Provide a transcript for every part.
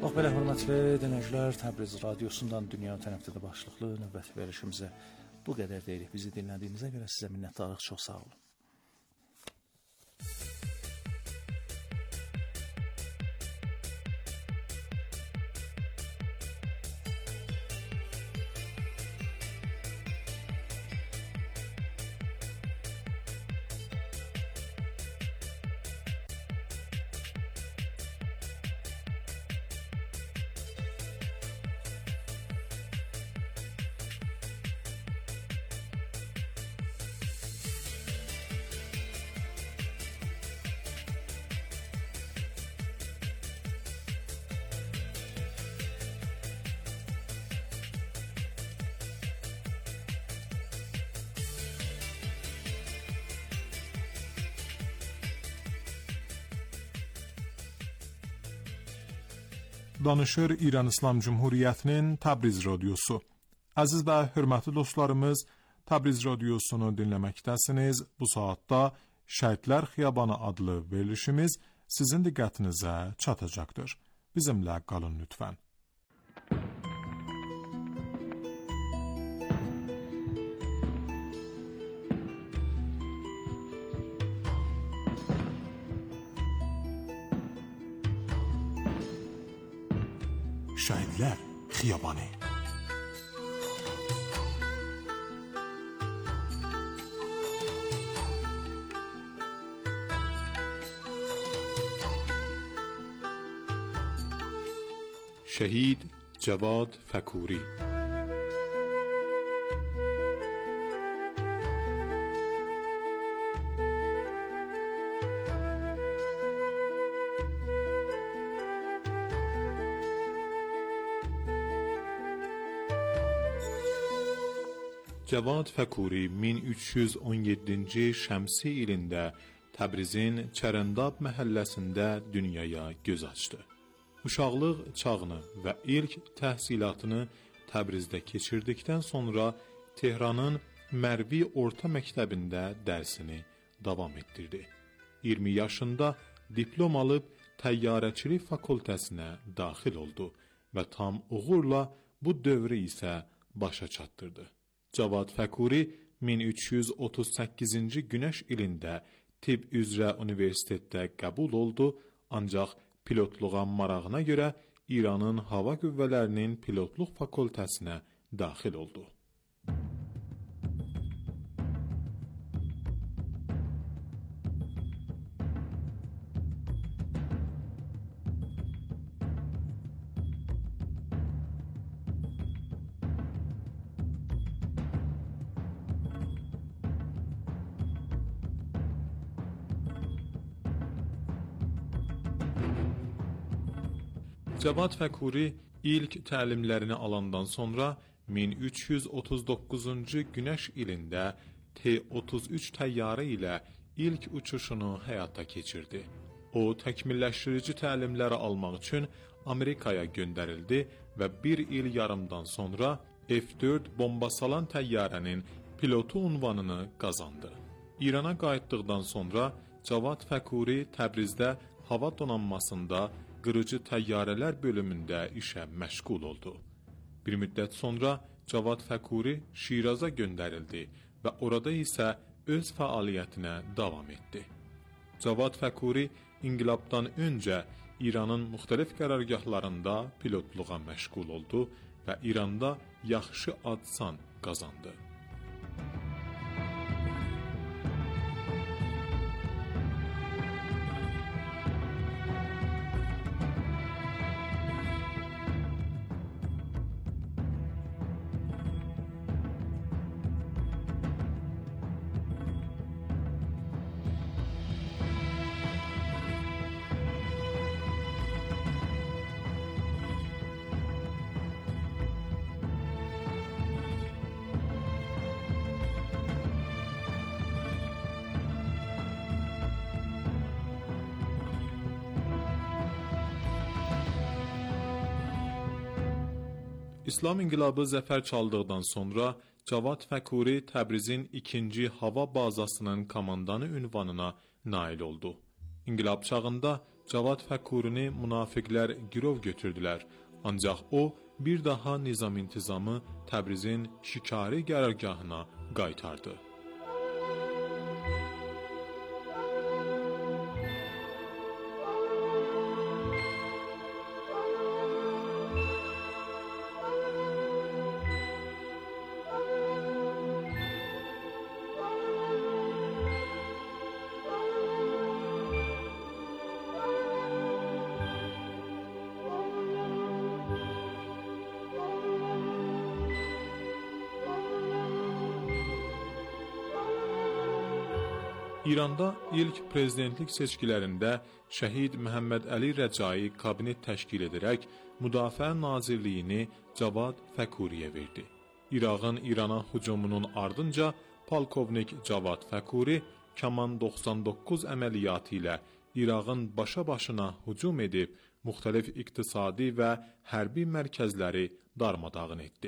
Bax belə hörmətli dinləyicilər, Təbriz radiosundan dünya tərəfdə də başlıqlı növbəti verilişimizə bu qədər deyirik. Bizi dinlədiyinizə görə sizə minnətdarıq, çox sağ olun. Danışır İran İslam Cumhuriyyətinin Təbriz radiosu. Əziz və hörmətli dostlarımız, Təbriz radiosunu dinləməkdəsiniz. Bu saatda Şəhidlər Xiyabanı adlı verilişimiz sizin diqqətinizə çatacaqdır. Bizimlə qalın lütfən. Şəhidlər Xiyabanı. شهید جواد فکوری. Cavad Fəkuri 1317-ci şəmsi ilində Təbrizin Çərəndab məhəlləsində dünyaya göz açdı. Uşaqlıq çağını və ilk təhsilatını Təbrizdə keçirdikdən sonra Tehranın Mərvi Orta Məktəbində dərsini davam etdirdi. 20 yaşında diplom alıb təyyarəçilik fakültəsinə daxil oldu və tam uğurla bu dövrü isə başa çatdırdı. Cavad Fəkuri 1338-ci günəş ilində tibb üzrə universitetdə qəbul oldu, ancaq pilotluğa marağına görə İranın hava qüvvələrinin pilotluq fakültəsinə daxil oldu. Cavad Fəkuri ilk təlimlərini alandan sonra 1339-cu günəş ilində T-33 təyyarə ilə ilk uçuşunu həyata keçirdi. O, təkmilləşdirici təlimləri almaq üçün Amerikaya göndərildi və bir il yarımdan sonra F-4 bombasalan təyyarənin pilotu unvanını qazandı. İrana qayıtdıqdan sonra Cavad Fəkuri Təbrizdə hava donanmasında qırıcı təyyarələr bölümündə işə məşğul oldu. Bir müddət sonra Cavad Fəkuri Şiraza göndərildi və orada isə öz fəaliyyətinə davam etdi. Cavad Fəkuri inqilabdan öncə İranın müxtəlif qərargahlarında pilotluğa məşğul oldu və İranda yaxşı ad-san qazandı. İslam inqilabı zəfər çaldıqdan sonra Cavad Fəkuri Təbrizin 2-ci hava bazasının komandanı ünvanına nail oldu. İnqilab çağında Cavad Fəkurini münafiqlər girov götürdülər. Ancaq o bir daha nizam-intizamı Təbrizin şikari qərargahına qaytardı. İranda ilk prezidentlik seçkilərində şəhid Məhəmməd Əli Rəcai kabinet təşkil edərək Müdafiə Nazirliyini Cavad Fəkuriyə verdi. İraqın İrana hücumunun ardınca polkovnik Cavad Fəkuri Kaman 99 əməliyyatı ilə İraqın başa-başına hücum edib müxtəlif iqtisadi və hərbi mərkəzləri darmadağın etdi.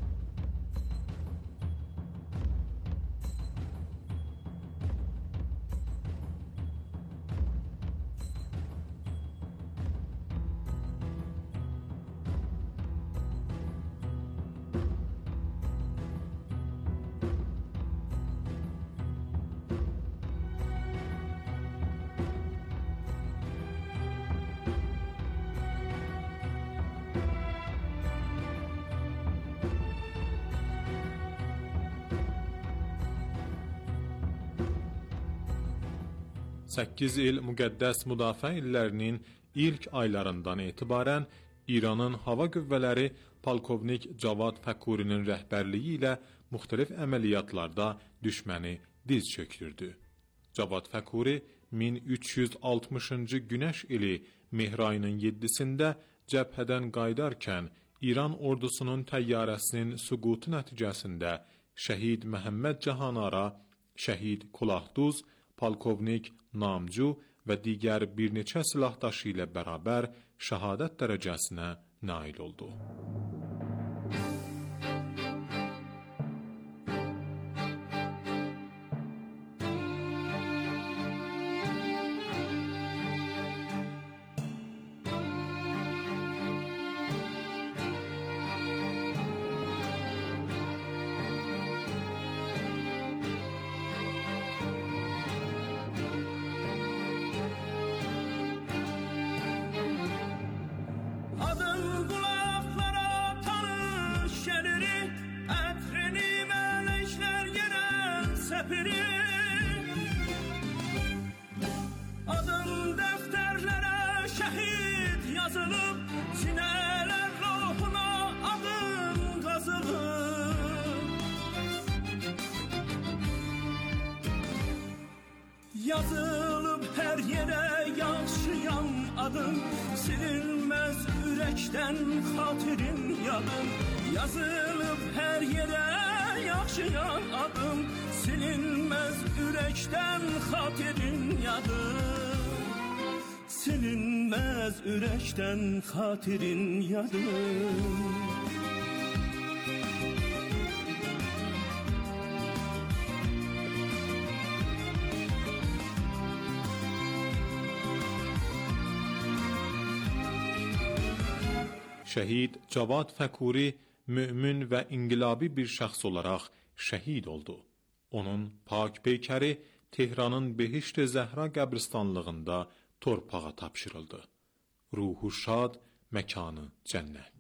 Səkkiz il müqəddəs müdafiə illərinin ilk aylarından etibarən İranın hava qüvvələri polkovnik Cavad Fəkurinin rəhbərliyi ilə müxtəlif əməliyyatlarda düşməni diz çökdürdü. Cavad Fəkuri 1360-cı günəş ili mehr ayının 7-sində cəbhədən qayıdarkən İran ordusunun təyyarəsinin süqutu nəticəsində şəhid Məhəmməd Cahanara, şəhid Kulahduz, polkovnik Namcu və digər bir neçə silahdaşı ilə bərabər şəhadət dərəcəsinə nail oldu. Adın defterlere şehit yazılıp, sineler ruhuna adın kazılıp. Yazılıp her yere yansıyan adın, silinmez yürekten hatirin yadın. Yazılıp her yere yaşayan adım, silinmez yürekten hatirin yadım. Silinmez yürekten hatirin yadım. Şəhid Cavad Fəkuri mümin və inqilabi bir şəxs olaraq şəhid oldu. Onun pak peykəri Tehranın Behişt-i Zəhra qəbristanlığında torpağa tapşırıldı. Ruhu şad, məkanı cənnət.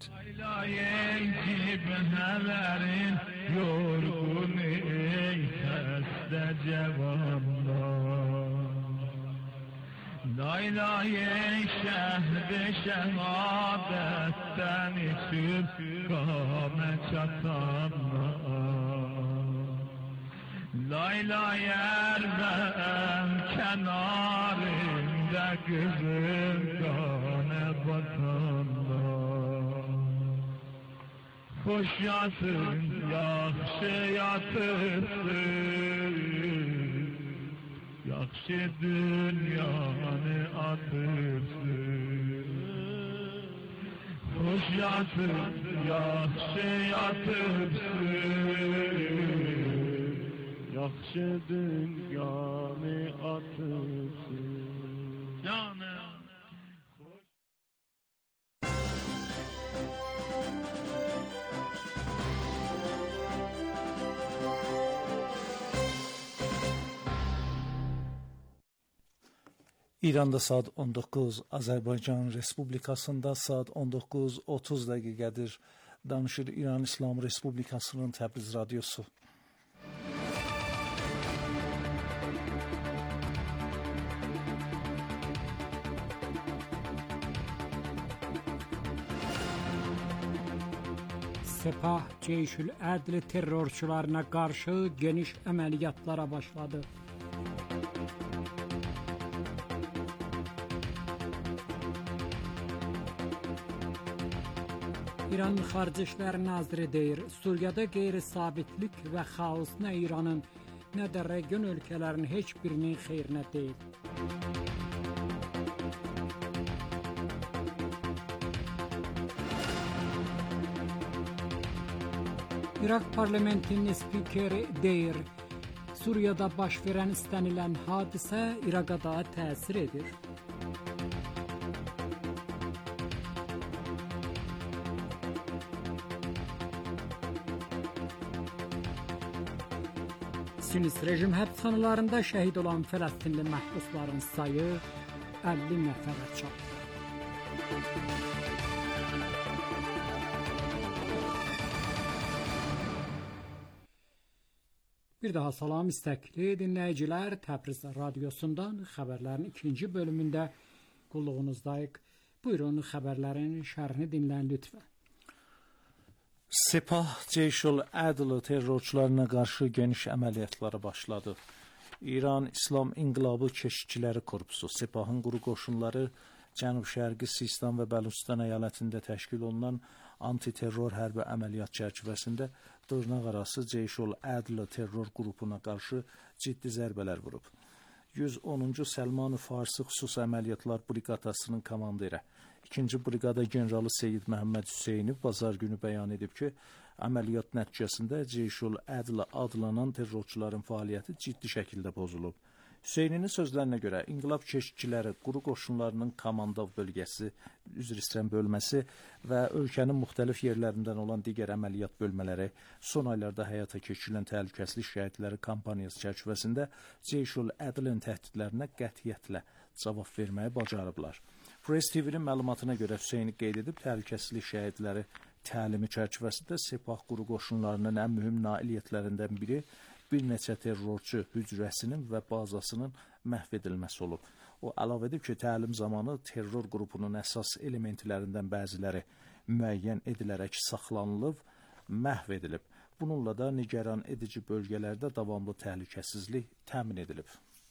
Laylaye şehde şehadetten içip kâme çatanlar. Laylaye erben kenarında kızım kâne batanlar. Hoş yatın, yaxşı yatırsın, yaxşı dünyanı atırsın. Hoş yatın, yaxşı yatırsın, yaxşı dünyanı atırsın. Canım İranda saat 19, Azərbaycan Respublikasında saat 19:30 dəqiqədir. Danışır İran İslam Respublikasının Təbriz radiosu. Sepah, Ceyşül Ədl terrorçularına qarşı geniş əməliyyatlara başladı. İran Xarici İşlər Naziri deyir, Suriyada qeyri-sabitlik və xaos nə İranın, nə də region ölkələrin heç birinin xeyrinə deyil. İraq parlamentinin spikeri deyir, Suriyada baş verən istənilən hadisə İraqa da təsir edir. Sionist rejim həbsxanalarında şəhid olan Fələstinli məhbusların sayı 50 nəfərə çatdı. Bir daha salam istəkli dinləyicilər, Təbriz radiosundan xəbərlərin ikinci bölümündə qulluğunuzdayıq. Buyurun xəbərlərin şərhini dinləyin lütfən. Sepah, Ceyşül Ədl terrorçularına qarşı geniş əməliyyatlara başladı. İran İslam İnqilabı Keşikçiləri Korpusu, Sepahın quru qoşunları Cənub-Şərqi Sistan və Bəluçistan əyalətində təşkil olunan antiterror hərbi əməliyyat çərçivəsində dırnaqarası Ceyşül Ədl terror qrupuna qarşı ciddi zərbələr vurub. 110-cu Səlman-ı Farsi xüsusi əməliyyatlar briqadasının komandiri 2-ci briqada generalı Seyid Məhəmməd Hüseyniv bazar günü bəyan edib ki, əməliyyat nəticəsində Ceyşül Ədl adlanan terrorçuların fəaliyyəti ciddi şəkildə pozulub. Hüseyninin sözlərinə görə İnqilab Keşikçiləri quru qoşunlarının komandov bölgəsi, bölməsi və ölkənin müxtəlif yerlərindən olan digər əməliyyat bölmələri son aylarda həyata keçirilən təhlükəsizlik şəhidləri kampaniyası çərçivəsində Ceyşül Ədlin təhdidlərinə qətiyyətlə cavab verməyi bacarıblar. Press TV-nin məlumatına görə Hüseyni qeyd edib, təhlükəsizlik şəhidləri təlimi çərçivəsində Sepah quru qoşunlarının ən mühüm nailiyyətlərindən biri bir neçə terrorçu hücrəsinin və bazasının məhv edilməsi olub. O əlavə edib ki, təlim zamanı terror qrupunun əsas elementlərindən bəziləri müəyyən edilərək saxlanılıb, məhv edilib. Bununla da nigaran edici bölgələrdə davamlı təhlükəsizlik təmin edilib.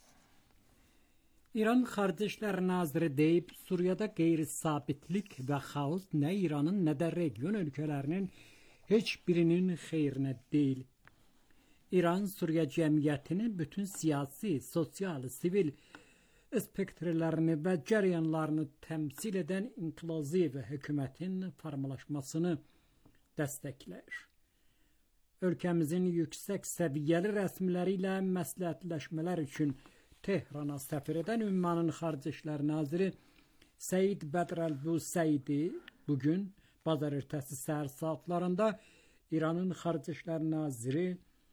İran Xarici İşlər Naziri deyib, Suriyada qeyri-sabitlik və xaos nə İranın, nə də region ölkələrinin heç birinin xeyrinə deyil. İran, Suriya cəmiyyətinin bütün siyasi, sosial, sivil spektrlərini və cəryanlarını təmsil edən inqilazi və hökumətin formalaşmasını dəstəkləyir. Ölkəmizin yüksək səviyyəli rəsmiləri ilə məsləhətləşmələr üçün Tehrana səfir edən Ümmanın Xarici İşlər Naziri Seyid Bədrəlbu Seyidi bugün bazar ertəsi səhər saatlarında İranın Xarici İşlər Naziri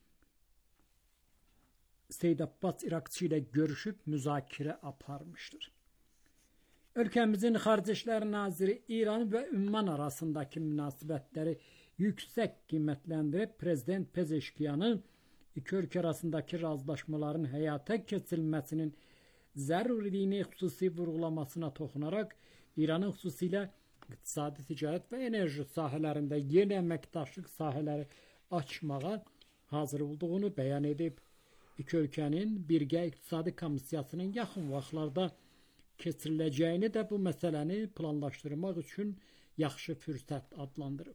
Seyid Abbas İraqçı ilə görüşüb müzakirə aparmışdır. Ölkəmizin Xarici İşlər Naziri İran və Ümman arasındakı münasibətləri yüksək qiymətləndirib Prezident Pezeşkiyanı iki ölkə arasındakı razılaşmaların həyata keçirilməsinin zəruriliyini xüsusi vurğulamasına toxunaraq İranın xüsusilə iqtisadi, ticarət və enerji sahələrində yeni əməkdaşlıq sahələri açmağa hazır olduğunu bəyan edib. İki ölkənin birgə iqtisadi komissiyasının yaxın vaxtlarda keçiriləcəyini də bu məsələni planlaşdırmaq üçün yaxşı fürsət adlandırıb.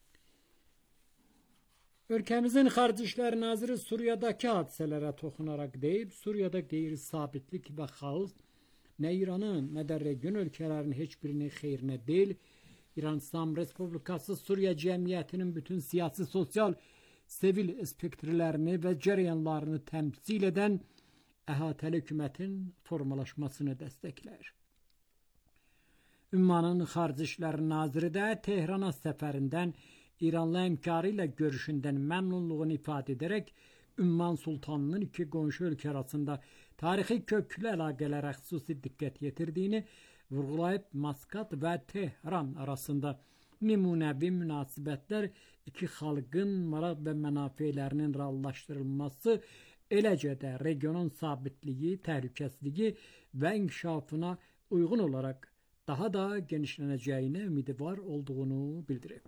Ölkəmizin Xarici İşlər Naziri Suriyadakı hadisələrə toxunaraq deyib, Suriyada qeyri-sabitlik və xaos nə İranın, nə də region ölkələrin heç birinin xeyrinə deyil. İran İslam Respublikası Suriya cəmiyyətinin bütün siyasi, sosial, sivil spektrlərini və cəryanlarını təmsil edən əhatəli hökumətin formalaşmasını dəstəklər. Ümmanın Xarici İşlər Naziri də Tehrana səfərindən İranlı həmkarı ilə görüşündən məmnunluğunu ifadə edərək Ümman Sultanının iki qonşu ölkə arasında tarixi köklü əlaqələrə xüsusi diqqət yetirdiyini vurğulayıb Maskat və Tehran arasında nümunəvi münasibətlər iki xalqın maraq və mənafelərinin reallaşdırılması, eləcə də regionun sabitliyi, təhlükəsizliyi və inkişafına uyğun olaraq daha da genişlənəcəyinə ümidi var olduğunu bildirib.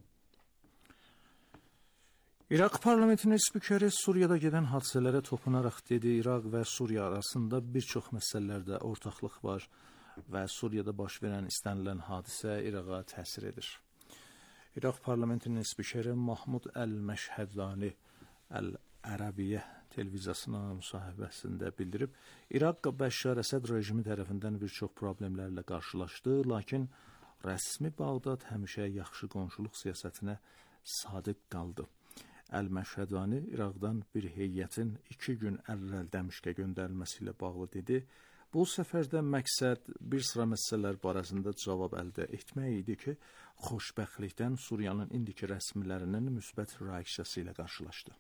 İraq parlamentinin spikeri Suriyada gedən hadisələrə toxunaraq dedi, İraq və Suriya arasında bir çox məsələlərdə ortaqlıq var və Suriyada baş verən istənilən hadisə İraqa təsir edir. İraq parlamentinin spikeri Mahmud Əl-Məşhədani Əl-Ərəbiyyə televiziyasına müsahibəsində bildirib, İraq Bəşşar Əsəd rejimi tərəfindən bir çox problemlərlə qarşılaşdı, lakin rəsmi Bağdad həmişə yaxşı qonşuluq siyasətinə sadiq qaldı. Əl-Məşhədani İraqdan bir heyətin 2 gün əvvəl Dəmişqə göndərilməsi ilə bağlı dedi. Bu səfərdə məqsəd bir sıra məsələlər barəsində cavab əldə etmək idi ki, xoşbəxtlikdən Suriyanın indiki rəsmilərinin müsbət reaksiyası ilə qarşılaşdı.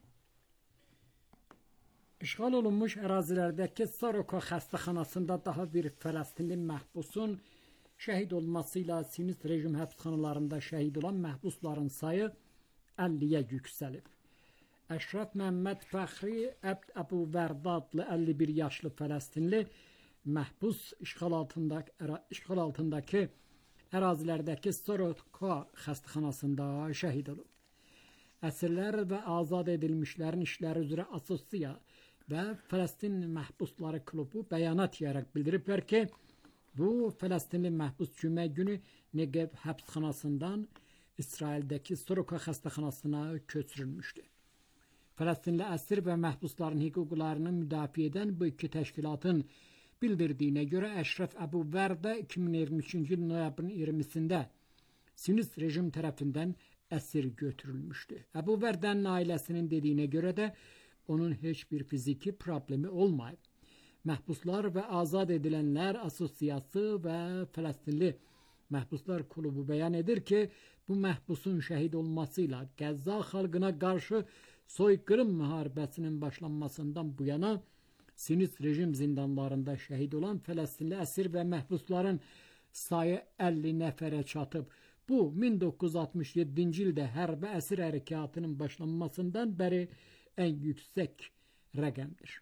İşğal olunmuş ərazilərdəki Soroka xəstəxanasında daha bir Fələstinli məhbusun şəhid olması ilə Siyonist rejim həbsxanalarında şəhid olan məhbusların sayı 50-yə yüksəlib. Əşrəf Məhəmməd Fəxri Əbd Əbu Vərda adlı 51 yaşlı Fələstinli məhbus işğal altındakı ərazilərdəki Soroka xəstəxanasında şəhid olub. Əsirlər və azad edilmişlərin işləri üzrə Assosiya və Fələstin Məhbusları Klubu bəyanat yayaraq bildiriblər ki, bu Fələstinli məhbus cümə günü Negev həbsxanasından İsraildəki Soroka xəstəxanasına köçürülmüşdü. Fələstinli əsir və məhbusların hüquqlarını müdafiə edən bu iki təşkilatın bildirdiyinə görə Əşrəf Əbu Vərdə 2023-cü il noyabrın 20-sində Siyonist rejim tərəfindən əsir götürülmüşdü. Əbu Vərdənin ailəsinin dediyinə görə də onun heç bir fiziki problemi olmayıb. Məhbuslar və azad edilənlər Assosiyası və Fələstinli Məhbuslar Klubu bəyan edir ki, bu məhbusun şəhid olması ilə Qəzza xalqına qarşı soyqırım müharibəsinin başlanmasından bu yana Siyonist rejim zindanlarında şəhid olan Fələstinli əsir və məhbusların sayı 50 nəfərə çatıb. Bu, 1967-ci ildə hərbi əsir hərəkatının başlanmasından bəri ən yüksək rəqəmdir.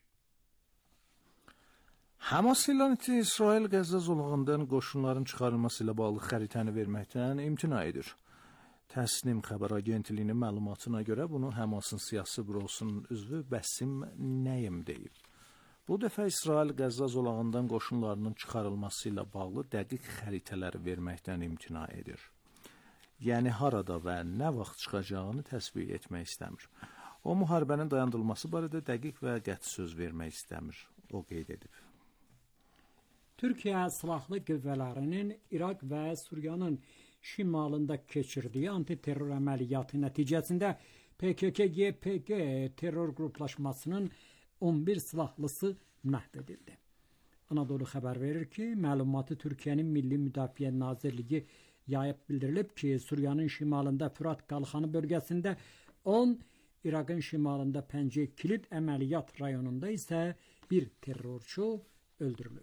Hamas ilan etdiyi İsrail Qəzza zolağından qoşunların çıxarılması ilə bağlı xəritəni verməkdən imtina edir. Təsnim xəbər agentliyinin məlumatına görə bunu Hamasın siyasi bürosunun üzvü Bəsim Nəyim deyib. Bu dəfə İsrail Qəzza zolağından qoşunlarının çıxarılması ilə bağlı dəqiq xəritələr verməkdən imtina edir. Yəni harada və nə vaxt çıxacağını təsvir etmək istəmir. O, müharibənin dayandırılması barədə dəqiq və qəti söz vermək istəmir, o qeyd edib. Türkiyə silahlı qüvvələrinin İraq və Suriyanın şimalında keçirdiyi antiterror əməliyyatı nəticəsində PKK-YPG terror qruplaşmasının 11 silahlısı məhv edildi. Anadolu xəbər verir ki, məlumatı Türkiyənin Milli Müdafiə Nazirliyi yayıb bildirilib ki, Suriyanın şimalında Fırat qalxanı bölgəsində 10, İraqın şimalında Pəncə Kilit əməliyyat rayonunda isə bir terrorçu öldürülüb.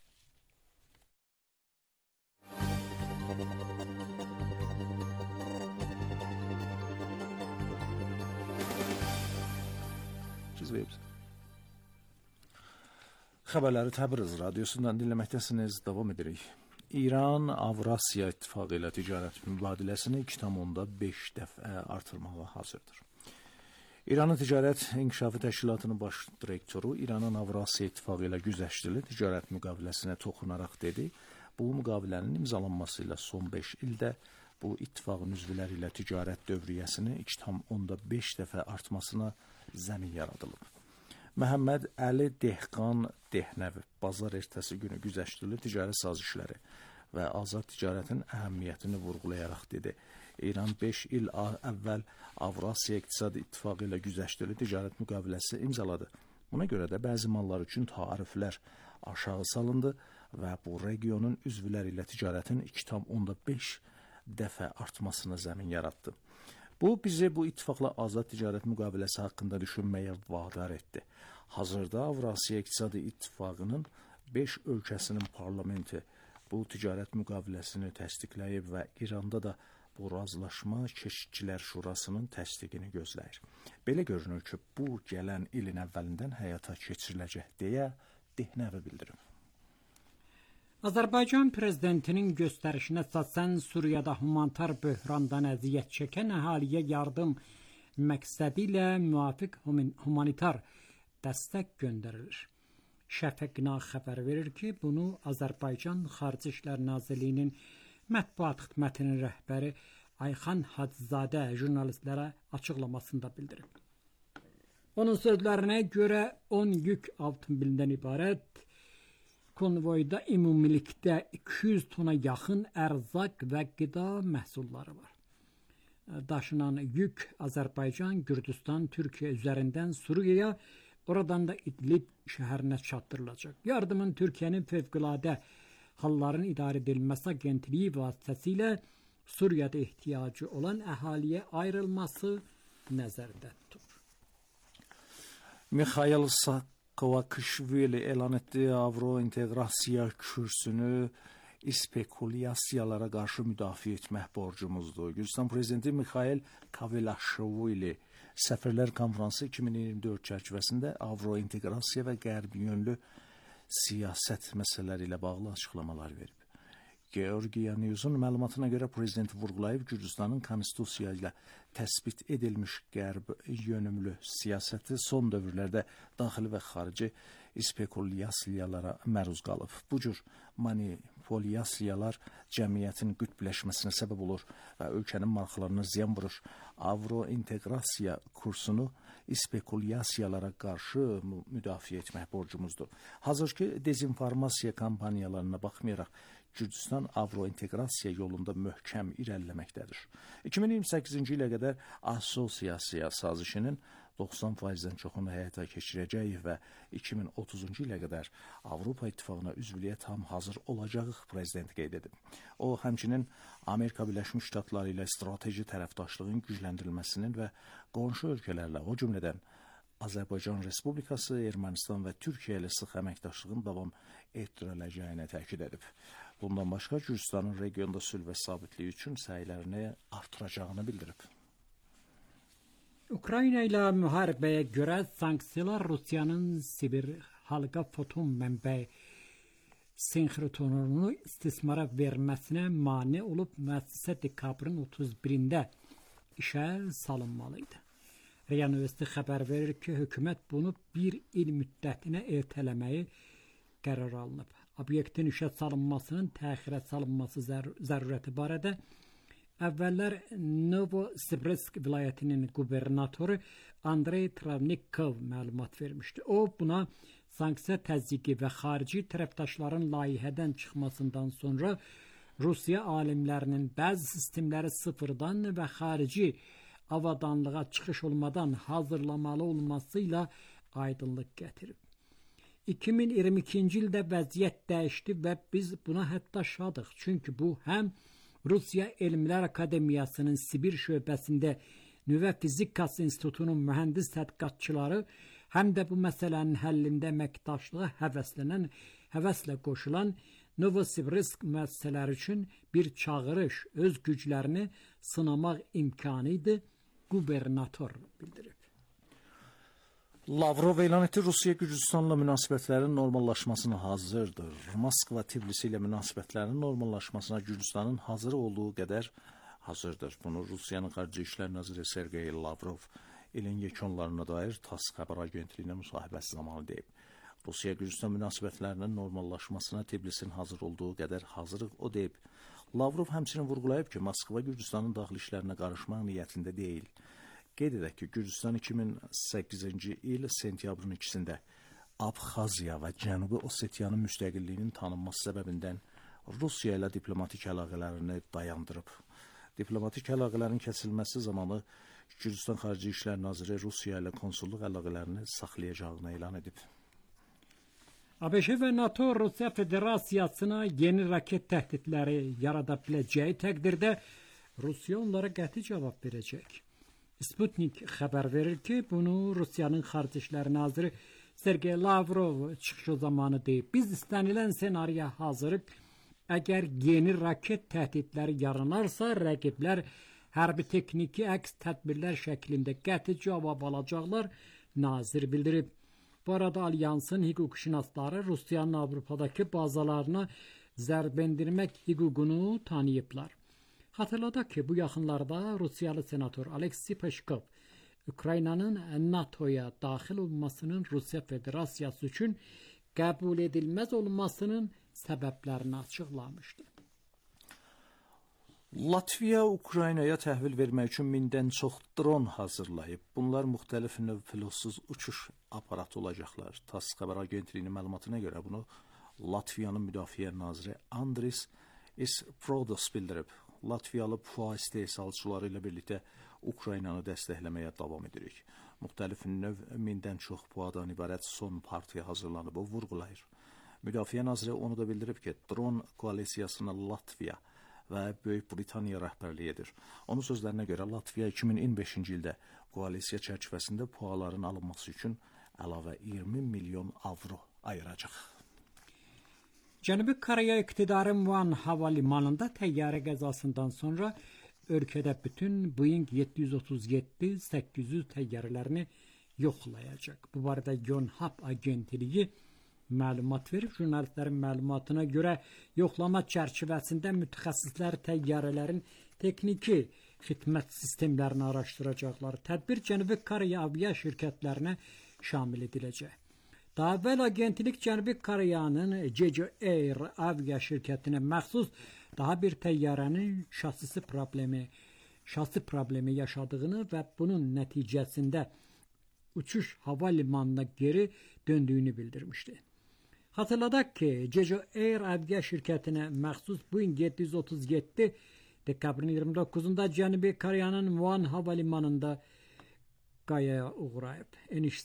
Xəbərləri Təbriz radiosundan dinləməkdəsiniz, davam edirik. İran Avrasiya İttifaqı ilə ticarət mübadiləsini 2,5 dəfə artırmağa hazırdır. İranın Ticarət İnkişafı Təşkilatının baş direktoru İranın Avrasiya İttifaqı ilə güzəştli ticarət müqaviləsinə toxunaraq dedi, bu müqavilənin imzalanması ilə son 5 ildə bu ittifaqın üzvləri ilə ticarət dövriyyəsini 2,5 dəfə artmasına zəmin yaradılıb. Məhəmməd Əli Dehqan Dehnəvi bazar ertəsi günü güzəştli ticarət sazişləri və azad ticarətin əhəmiyyətini vurğulayaraq dedi. İran 5 il əvvəl Avrasiya İqtisadi İttifaqı ilə güzəştli ticarət müqaviləsi imzaladı. Buna görə də bəzi mallar üçün tariflər aşağı salındı və bu regionun üzvləri ilə ticarətin 2,5 dəfə artmasına zəmin yaratdı. Bu bizi bu ittifaqla azad ticarət müqaviləsi haqqında düşünməyə vadar etdi. Hazırda Avrasiya İqtisadi İttifaqının 5 ölkəsinin parlamenti bu ticarət müqaviləsini təsdiqləyib və İranda da bu razılaşma Keşikçilər Şurasının təsdiqini gözləyir. Belə görünür ki, bu gələn ilin əvvəlindən həyata keçiriləcək deyə Dehnəvi bildirib. Azərbaycan prezidentinin göstərişinə əsasən Suriyada humanitar böhrandan əziyyət çəkən əhaliyə yardım məqsədi ilə müvafiq humanitar dəstək göndərilir. Şəfəqna xəbər verir ki, bunu Azərbaycan Xarici İşlər Nazirliyinin mətbuat xidmətinin rəhbəri Ayxan Hacızadə jurnalistlərə açıqlamasında bildirib. Onun sözlərinə görə 10 yük avtomobilindən ibarət konvoyda ümumilikdə 200 tona yaxın ərzaq və qida məhsulları var. Daşınan yük Azərbaycan, Gürcüstan, Türkiyə üzərindən Suriyaya, oradan da İdlib şəhərinə çatdırılacaq. Yardımın Türkiyənin Fövqəladə Halların İdarə Edilməsi Agentliyi vasitəsilə Suriyada ehtiyacı olan əhaliyə ayrılması nəzərdə tutulur. Mikhail Saakashvili elan etdi, Avro inteqrasiya kürsünü spekulyasiyalara qarşı müdafiə etmək borcumuzdur. Gürcüstan prezidenti Mikhail Kavelaşvili Səfirlər Konfransı 2024 çərçivəsində Avro inteqrasiya və qərb yönlü siyasət məsələləri ilə bağlı açıqlamalar verib. Georgia News'un məlumatına görə prezident vurğulayıb Gürcüstanın konstitusiya ilə təsbit edilmiş qərb yönümlü siyasəti son dövrlərdə daxili və xarici spekulyasiyalara məruz qalıb. Bu cür manipulyasiyalar cəmiyyətin qütbləşməsinə səbəb olur və ölkənin marxalarına ziyan vurur. Avro inteqrasiya kursunu spekulyasiyalara qarşı müdafiə etmək borcumuzdur. Hazırki dezinformasiya kampaniyalarına baxmayaraq Gürcüstan Avro inteqrasiya yolunda möhkəm irəliləməkdədir. 2028-ci ilə qədər assosiasiya sazişinin 90%-dən çoxunu həyata keçirəcəyik və 2030-cu ilə qədər Avropa İttifaqına üzvlüyə tam hazır olacağıq, prezident qeyd edib. O, həmçinin Amerika Birləşmiş Ştatları ilə strateji tərəfdaşlığın gücləndirilməsinin və qonşu ölkələrlə, o cümlədən Azərbaycan Respublikası, Ermənistan və Türkiyə ilə sıx əməkdaşlığın davam etdiriləcəyini təkid edib. Bundan başqa Gürcüstanın regionda sülh və sabitliyi üçün səylərini artıracağını bildirib. Ukrayna ilə müharibəyə görə sanksiyalar Rusiyanın Sibir halqa foton mənbəyi sinxrotonunu istismara verməsinə mane olub, müəssisə dekabrın 31-də işə salınmalıydı. RIA Növəsi xəbər verir ki, hökumət bunu bir il müddətinə ertələməyi qərar alınıb. Obyektin işə salınmasının təxirə salınması zərurəti barədə əvvəllər Novosibirsk vilayətinin qubernatoru Andrey Travnikov məlumat vermişdi. O, buna sanksiya təzyiqi və xarici tərəfdaşların layihədən çıxmasından sonra Rusiya alimlərinin bəzi sistemləri sıfırdan və xarici avadanlığa çıxış olmadan hazırlamalı olması ilə aydınlıq gətirib. 2022-ci ildə vəziyyət dəyişdi və biz buna hətta şadıq. Çünki bu həm Rusiya Elmlər Akademiyasının Sibir şöbəsində Nüvə Fizikası İnstitutunun mühəndis tədqiqatçıları, həm də bu məsələnin həllində əməkdaşlığa həvəslə qoşulan Novosibirsk müəssisələri üçün bir çağırış, öz güclərini sınamaq imkanı idi, qubernator bildirib. Lavrov elan etdi, Rusiya Gürcüstanla münasibətlərin normallaşmasına hazırdır. Moskva Tbilisi ilə münasibətlərin normallaşmasına Gürcüstanın hazır olduğu qədər hazırdır. Bunu Rusiyanın Xarici İşlər Naziri Sergey Lavrov ilin yekunlarına dair TASS xəbər agentliyinə müsahibəsi zamanı deyib. Rusiya Gürcüstan münasibətlərinin normallaşmasına Tbilisin hazır olduğu qədər hazırıq, o deyib. Lavrov həmçinin vurğulayıb ki, Moskva Gürcüstanın daxili işlərinə qarışmaq niyyətində deyil. Qeyd edək ki, Gürcüstan 2008-ci il sentyabrın 2-sində Abxaziya və Cənubi Osetiyanın müstəqilliyinin tanınması səbəbindən Rusiya ilə diplomatik əlaqələrini dayandırıb. Diplomatik əlaqələrin kəsilməsi zamanı Gürcüstan Xarici İşlər Naziri Rusiya ilə konsulluq əlaqələrini saxlayacağını elan edib. ABŞ və NATO Rusiya Federasiyasına yeni raket təhdidləri yarada biləcəyi təqdirdə Rusiya onlara qəti cavab verəcək. Sputnik xəbər verir ki, bunu Rusiyanın Xarici İşlər Naziri Sergey Lavrov çıxışı zamanı deyib. Biz istənilən senariyə hazırıq. Əgər yeni raket təhdidləri yaranarsa, rəqiblər hərbi texniki əks tədbirlər şəklində qəti cavab alacaqlar, nazir bildirib. Bu arada Alyansın hüquqşünasları Rusiyanın Avropadakı bazalarına zərbə endirmək hüququnu tanıyıblar. Xatırladaq ki, bu yaxınlarda Rusiyalı senator Aleksey Peskov Ukraynanın NATO'ya daxil olmasının Rusiya Federasiyası üçün qəbul edilməz olmasının səbəblərini açıqlamışdı. Latviya Ukraynaya təhvil vermək üçün 1000-dən çox dron hazırlayıb. Bunlar müxtəlif növ pilotsuz uçuş aparatı olacaqlar. TASS xəbər agentliyinin məlumatına görə bunu Latviyanın müdafiə naziri Andris Isprodos bildirib. Latviyalı PUA istehsalçıları ilə birlikdə Ukraynanı dəstəkləməyə davam edirik. Müxtəlif növ 1000-dən çox PUA-dan ibarət son partiya hazırlanıb, o vurğulayır. Müdafiə naziri onu da bildirib ki, dron koalisiyasına Latviya və Böyük Britaniya rəhbərliyi edir. Onun sözlərinə görə Latviya 2025-ci ildə koalisiya çərçivəsində PUA-ların alınması üçün əlavə 20 milyon avro ayıracaq. Cənubi Koreya iqtidarı Muan hava limanında təyyarə qəzasından sonra ölkədə bütün Boeing 737-800 təyyarələrini yoxlayacaq. Bu barədə Yonhap agentliyi məlumat verib. Jurnalistlərin məlumatına görə yoxlama çərçivəsində mütəxəssislər təyyarələrin texniki xidmət sistemlərini araşdıracaqlar. Tədbir Cənubi Koreya avia şirkətlərinə şamil ediləcək. Daha əvvəl agentlik Cənubi Koreyanın Jeju Air avia şirkətinə məxsus daha bir təyyarənin şasi problemi yaşadığını və bunun nəticəsində uçuş hava limanına geri döndüyünü bildirmişdi. Xatırladaq ki, Jeju Air avia şirkətinə məxsus Boeing 737 dekabrın 29-da Cənubi Koreyanın Muan hava limanında qəzaya uğrayıb.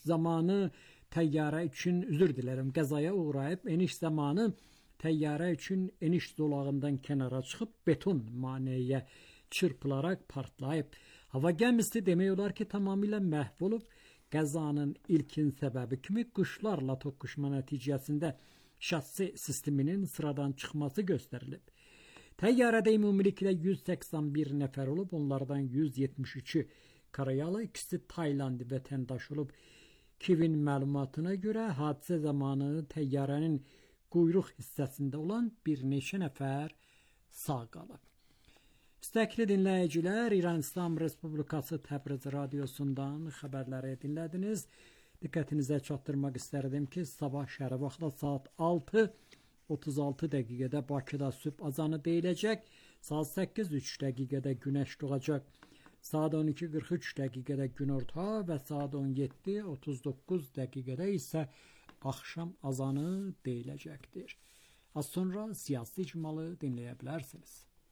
Qəzaya uğrayıb, eniş zamanı təyyarə üçün eniş zolağından kənara çıxıb beton maneəyə çırpılaraq partlayıb. Hava gəmisi demək olar ki, tamamilə məhv olub. Qəzanın ilkin səbəbi kimi quşlarla toqquşma nəticəsində şassi sisteminin sıradan çıxması göstərilib. Təyyarədə ümumiliklə 181 nəfər olub, onlardan 173-ü Koreyalı, ikisi Tayland vətəndaşı olub. Kivin məlumatına görə hadisə zamanı təyyarənin quyruq hissəsində olan bir neçə nəfər sağ qalıb. İstəkli dinləyicilər, İran İslam Respublikası Təbriz radiosundan xəbərləri dinlədiniz. Diqqətinizə çatdırmaq istərdim ki, sabah şəhər vaxtı saat 6:36 dəqiqədə Bakıda sübh azanı deyiləcək, saat 8:03 dəqiqədə günəş doğacaq, saat 12:43 dəqiqədə günorta və saat 17:39 dəqiqədə isə axşam azanı deyiləcəkdir. Az sonra siyasi icmalı dinləyə bilərsiniz.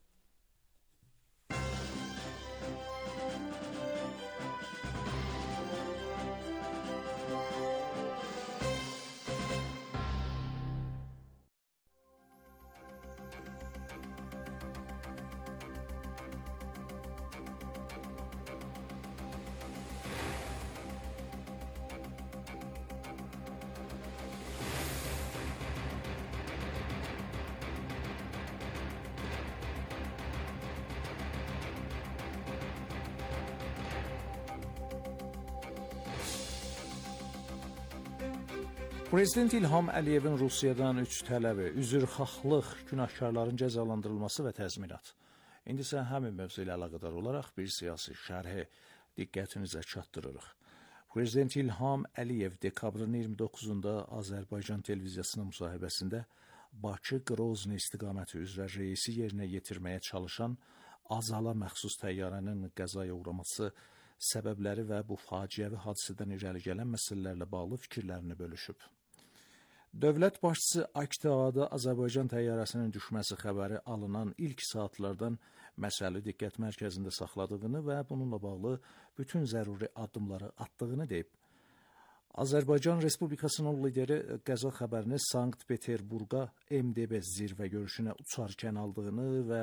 Prezident İlham Əliyevin Rusiyadan 3 tələbi, üzrxahlıq, günahkarların cəzalandırılması və təzminat. İndi isə həmin mövzu ilə əlaqədar olaraq bir siyasi şərhi diqqətinizə çatdırırıq. Prezident İlham Əliyev dekabrın 29-da Azərbaycan televiziyasının müsahibəsində Bakı Qrozny istiqaməti üzrə reisi yerinə yetirməyə çalışan Azala məxsus təyyarənin qəzaya uğraması səbəbləri və bu faciəvi hadisədən irəli gələn məsələlərlə bağlı fikirlərini bölüşüb. Dövlət başçısı Aktağada Azərbaycan təyyarəsinin düşməsi xəbəri alınan ilk saatlardan məsələ diqqət mərkəzində saxladığını və bununla bağlı bütün zəruri addımları atdığını deyib. Azərbaycan Respublikasının lideri qəza xəbərini Sankt-Peterburqa MDB zirvə görüşünə uçarkən aldığını və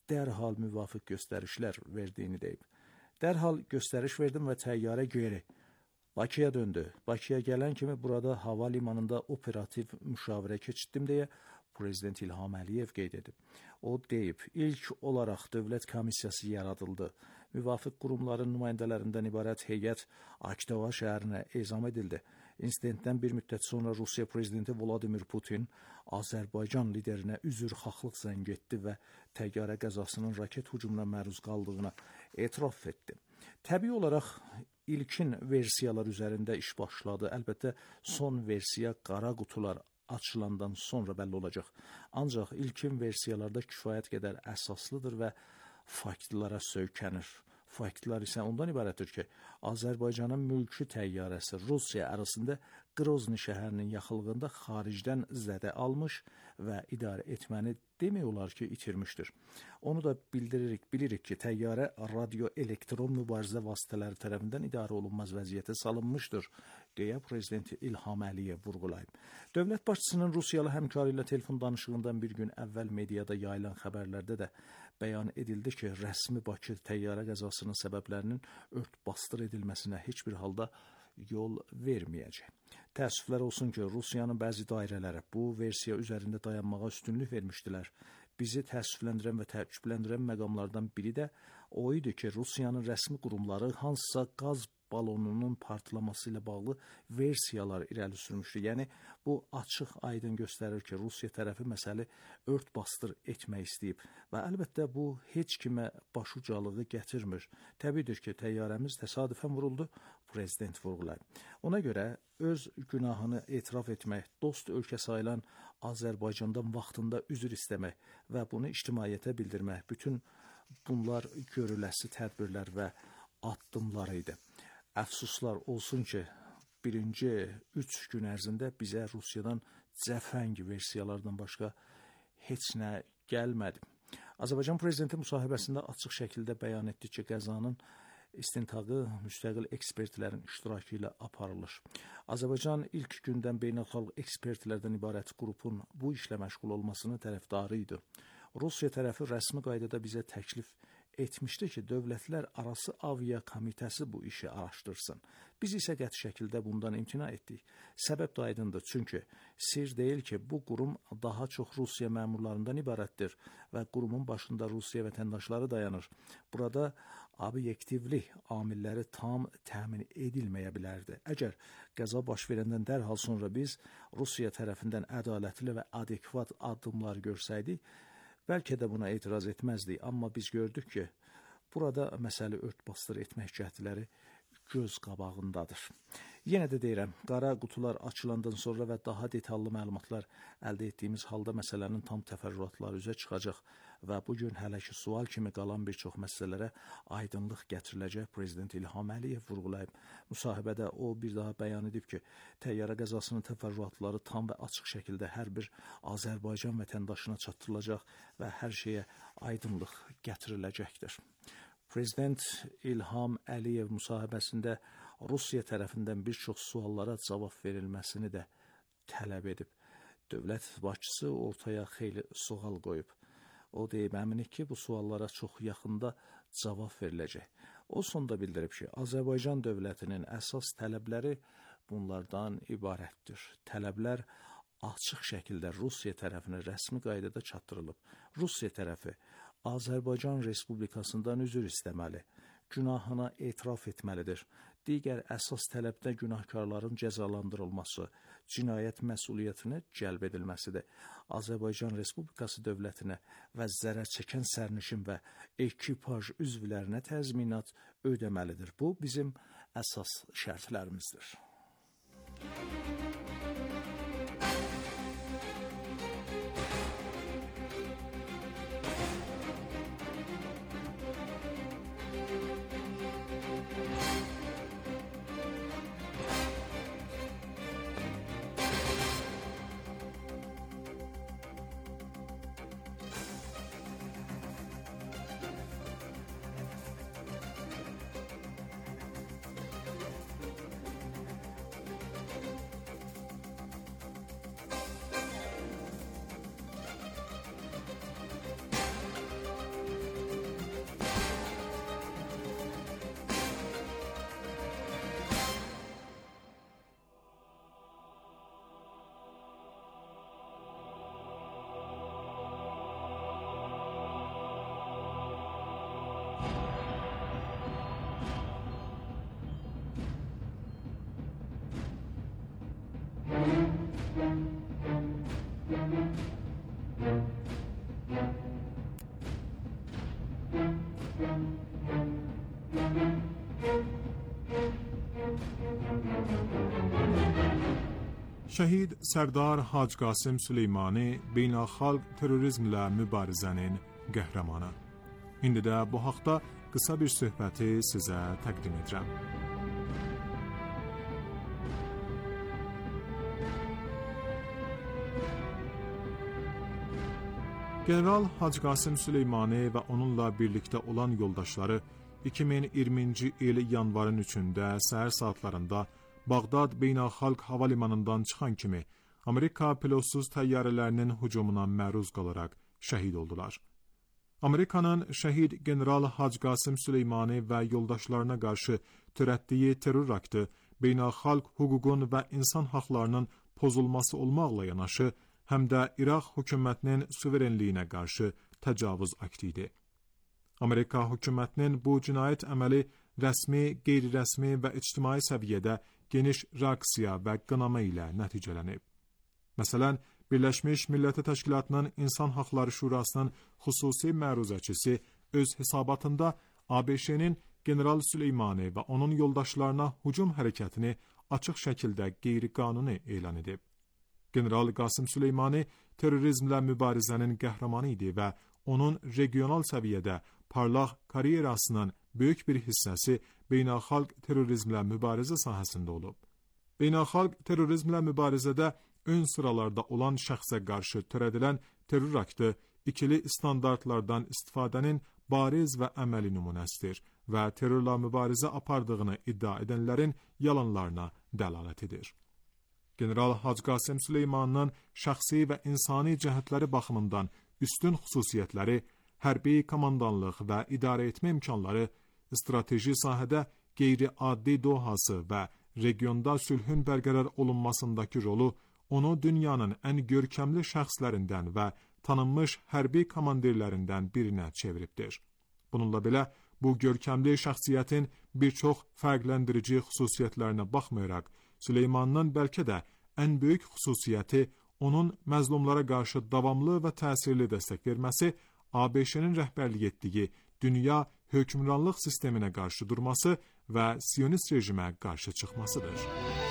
dərhal müvafiq göstərişlər verdiyini deyib. Dərhal göstəriş verdim və təyyarə geri Bakıya döndü. Bakıya gələn kimi burada hava limanında operativ müşavirə keçirdim deyə Prezident İlham Əliyev qeyd edib. O deyib, ilk olaraq dövlət komissiyası yaradıldı. Müvafiq qurumların nümayəndələrindən ibarət heyət Aktava şəhərinə ezam edildi. İnsidentdən bir müddət sonra Rusiya prezidenti Vladimir Putin Azərbaycan liderinə üzrxahlıq zəng etdi və təyyarə qəzasının raket hücumuna məruz qaldığına etiraf etdi. Təbii olaraq ilkin versiyalar üzərində iş başladı. Əlbəttə son versiya qara qutular açılandan sonra bəlli olacaq. Ancaq ilkin versiyalarda kifayət qədər əsaslıdır və faktlara söykənir. Faktlar isə ondan ibarətdir ki, Azərbaycanın mülki təyyarəsi Rusiya arasında Qrozni şəhərinin yaxınlığında xaricdən zədə almış və idarə etməni demək olar ki, itirmişdir. Onu da bilirik ki, təyyarə radioelektron mübarizə vasitələri tərəfindən idarə olunmaz vəziyyətə salınmışdır, deyə Prezident İlham Əliyev vurğulayıb. Dövlət başçısının Rusiyalı həmkarı ilə telefon danışığından bir gün əvvəl mediada yayılan xəbərlərdə də bəyan edildi ki, rəsmi Bakı təyyarə qəzasının səbəblərinin ört-basdır edilməsinə heç bir halda yol verməyəcək. Təəssüflər olsun ki, Rusiyanın bəzi dairələri bu versiya üzərində dayanmağa üstünlük vermişdilər. Bizi təəssüfləndirən və təəccübləndirən məqamlardan biri də o idi ki, Rusiyanın rəsmi qurumları hansısa qaz balonunun partlaması ilə bağlı versiyalar irəli sürmüşdü. Yəni, bu açıq aydın göstərir ki, Rusiya tərəfi məsələ ört-basdır etmək istəyib və əlbəttə bu heç kimə başucalığı gətirmir. Təbiidir ki, təyyarəmiz təsadüfən vuruldu, prezident vurğulayıb. Ona görə öz günahını etiraf etmək, dost ölkə sayılan Azərbaycandan vaxtında üzr istəmək və bunu ictimaiyyətə bildirmək, bütün bunlar görüləsi tədbirlər və addımlar idi. Əfsuslar olsun ki, birinci 3 gün ərzində bizə Rusiyadan cəfəng versiyalardan başqa heç nə gəlmədi. Azərbaycan prezidenti müsahibəsində açıq şəkildə bəyan etdi ki, qəzanın istintaqı müstəqil ekspertlərin iştirakı ilə aparılır. Azərbaycan ilk gündən beynəlxalq ekspertlərdən ibarət qrupun bu işlə məşğul olmasının tərəfdarı idi. Rusiya tərəfi rəsmi qaydada bizə təklif etmişdi ki, dövlətlər arası avia komitəsi bu işi araşdırsın. Biz isə qəti şəkildə bundan imtina etdik. Səbəb də aydındır, çünki sir deyil ki, bu qurum daha çox Rusiya məmurlarından ibarətdir və qurumun başında Rusiya vətəndaşları dayanır. Burada obyektivlik amilləri tam təmin edilməyə bilərdi. Əgər qəza baş verəndən dərhal sonra biz Rusiya tərəfindən ədalətli və adekvat addımlar görsəydik, bəlkə də buna etiraz etməzdik, amma biz gördük ki, burada məsələ ört-basdır etmək cəhdiləri göz qabağındadır. Yenə də deyirəm, qara qutular açılandan sonra və daha detallı məlumatlar əldə etdiyimiz halda məsələnin tam təfərrüatları üzə çıxacaq və bugün hələ ki sual kimi qalan bir çox məsələlərə aydınlıq gətiriləcək Prezident İlham Əliyev vurğulayıb. Müsahibədə o bir daha bəyan edib ki, təyyarə qəzasının təfərrüatları tam və açıq şəkildə hər bir Azərbaycan vətəndaşına çatdırılacaq və hər şeyə aydınlıq gətiriləcəkdir. Prezident İlham Əliyev müsahibəsində Rusiya tərəfindən bir çox suallara cavab verilməsini də tələb edib. Dövlət başçısı ortaya xeyli sual qoyub. O deyib, əminik ki, bu suallara çox yaxında cavab veriləcək. O sonda bildirib ki, Azərbaycan dövlətinin əsas tələbləri bunlardan ibarətdir. Tələblər açıq şəkildə Rusiya tərəfinə rəsmi qaydada çatdırılıb. Rusiya tərəfi Azərbaycan Respublikasından üzr istəməli, günahına etiraf etməlidir. Digər əsas tələbdə günahkarların cəzalandırılması, cinayət məsuliyyətinə cəlb edilməsidir. Azərbaycan Respublikası dövlətinə və zərər çəkən sərnişin və ekipaj üzvlərinə təzminat ödəməlidir. Bu bizim əsas şərtlərimizdir. Şəhid Sərdar Hacı Qasım Süleymani beynəlxalq terrorizmlə mübarizənin qəhrəmanı. İndi də bu haqda qısa bir söhbəti sizə təqdim edirəm. General Hacı Qasım Süleymani və onunla birlikdə olan yoldaşları 2020-ci il yanvarın 3-də səhər saatlarında Bağdad Beynəlxalq Hava Limanından çıxan kimi Amerika pilotsuz təyyarələrinin hücumuna məruz qalaraq şəhid oldular. Amerikanın şəhid General Hacı Qasım Süleymani və yoldaşlarına qarşı törətdiyi terror aktı beynəlxalq hüququn və insan haqlarının pozulması olmaqla yanaşı, həm də İraq hökumətinin suverenliyinə qarşı təcavüz akti idi. Amerika hökumətinin bu cinayət əməli rəsmi, qeyri-rəsmi və ictimai səviyyədə geniş reaksiya və qınama ilə nəticələnib. Məsələn, Birləşmiş Millətlər Təşkilatının İnsan Haqları Şurasının xüsusi məruzəçisi öz hesabatında ABŞ-nin General Süleymani və onun yoldaşlarına hücum hərəkətini açıq şəkildə qeyri-qanuni elan edib. General Qasım Süleymani terrorizmlə mübarizənin qəhrəmanı idi və onun regional səviyyədə parlaq karyerasının böyük bir hissəsi beynəlxalq terrorizmlə mübarizə sahəsində olub. Beynəlxalq terrorizmlə mübarizədə ön sıralarda olan şəxsə qarşı törədilən terror aktı ikili standartlardan istifadənin bariz və əməli nümunəsidir və terrorla mübarizə apardığını iddia edənlərin yalanlarına dəlalət edir. General Hacı Qasım Süleymanın şəxsi və insani cəhətləri baxımından üstün xüsusiyyətləri, hərbi komandanlıq və idarə etmə imkanları, strateji sahədə qeyri-addi dohası və regionda sülhün bərqərar olunmasındakı rolu onu dünyanın ən görkəmli şəxslərindən və tanınmış hərbi komandirlərindən birinə çeviribdir. Bununla belə, bu görkəmli şəxsiyyətin bir çox fərqləndirici xüsusiyyətlərinə baxmayaraq, Süleymanın bəlkə də ən böyük xüsusiyyəti onun məzlumlara qarşı davamlı və təsirli dəstək verməsi, ABŞ-nin rəhbərlik etdiyi dünya hökmranlıq sisteminə qarşı durması və Siyonist rejimə qarşı çıxmasıdır.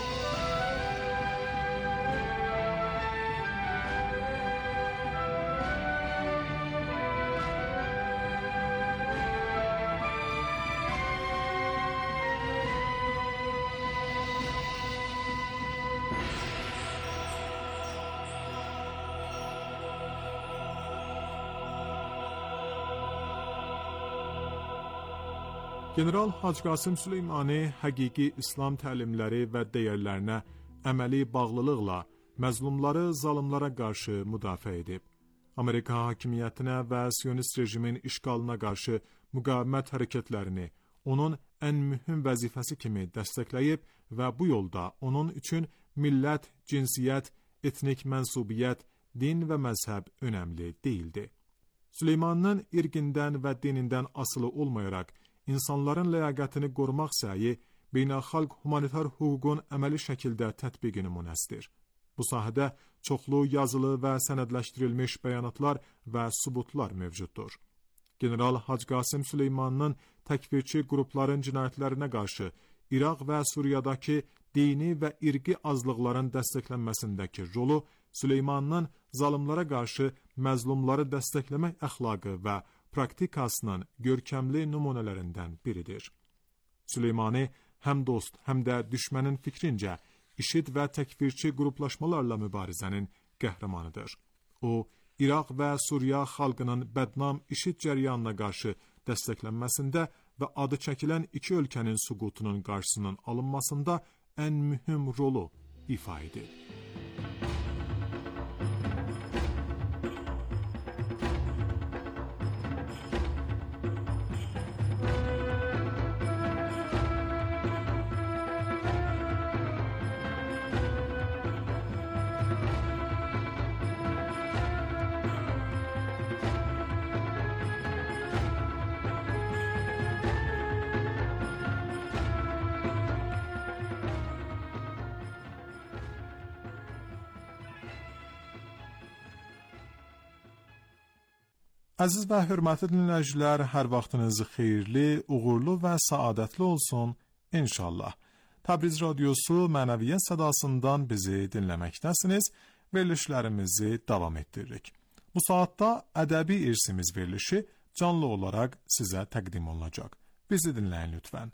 General Hacı Qasım Süleymani həqiqi İslam təlimləri və dəyərlərinə əməli bağlılıqla məzlumları zalimlara qarşı müdafiə edib. Amerika hakimiyyətinə və Siyonist rejimin işğalına qarşı müqavimət hərəkətlərini onun ən mühüm vəzifəsi kimi dəstəkləyib və bu yolda onun üçün millət, cinsiyyət, etnik mənsubiyyət, din və məzhəb önəmli deyildi. Süleymanın irqindən və dinindən asılı olmayaraq, İnsanların ləyaqətini qorumaq səyi beynəlxalq humanitar hüququn əməli şəkildə tətbiqi nümunəsidir. Bu sahədə çoxlu yazılı və sənədləşdirilmiş bəyanatlar və sübutlar mövcuddur. General Hacı Qasım Süleymanın təkfirçi qrupların cinayətlərinə qarşı İraq və Suriyadakı dini və irqi azlıqların dəstəklənməsindəki rolu Süleymanın zalimlara qarşı məzlumları dəstəkləmək əxlaqı və praktikasının görkəmli nümunələrindən biridir. Süleymani həm dost, həm də düşmənin fikrincə IŞİD və təkfirçi qruplaşmalarla mübarizənin qəhrəmanıdır. O, İraq və Suriya xalqının bədnam IŞİD cəryanına qarşı dəstəklənməsində və adı çəkilən iki ölkənin süqutunun qarşısının alınmasında ən mühüm rolu ifa edir. Əziz və hörmətli dinləyicilər, hər vaxtınız xeyirli, uğurlu və səadətli olsun inşallah. Təbriz Radyosu Mənəviyyət Sədasından bizi dinləməkdəsiniz. Verilişlərimizi davam etdiririk. Bu saatda ədəbi irsimiz verilişi canlı olaraq sizə təqdim olunacaq. Bizi dinləyin lütfən.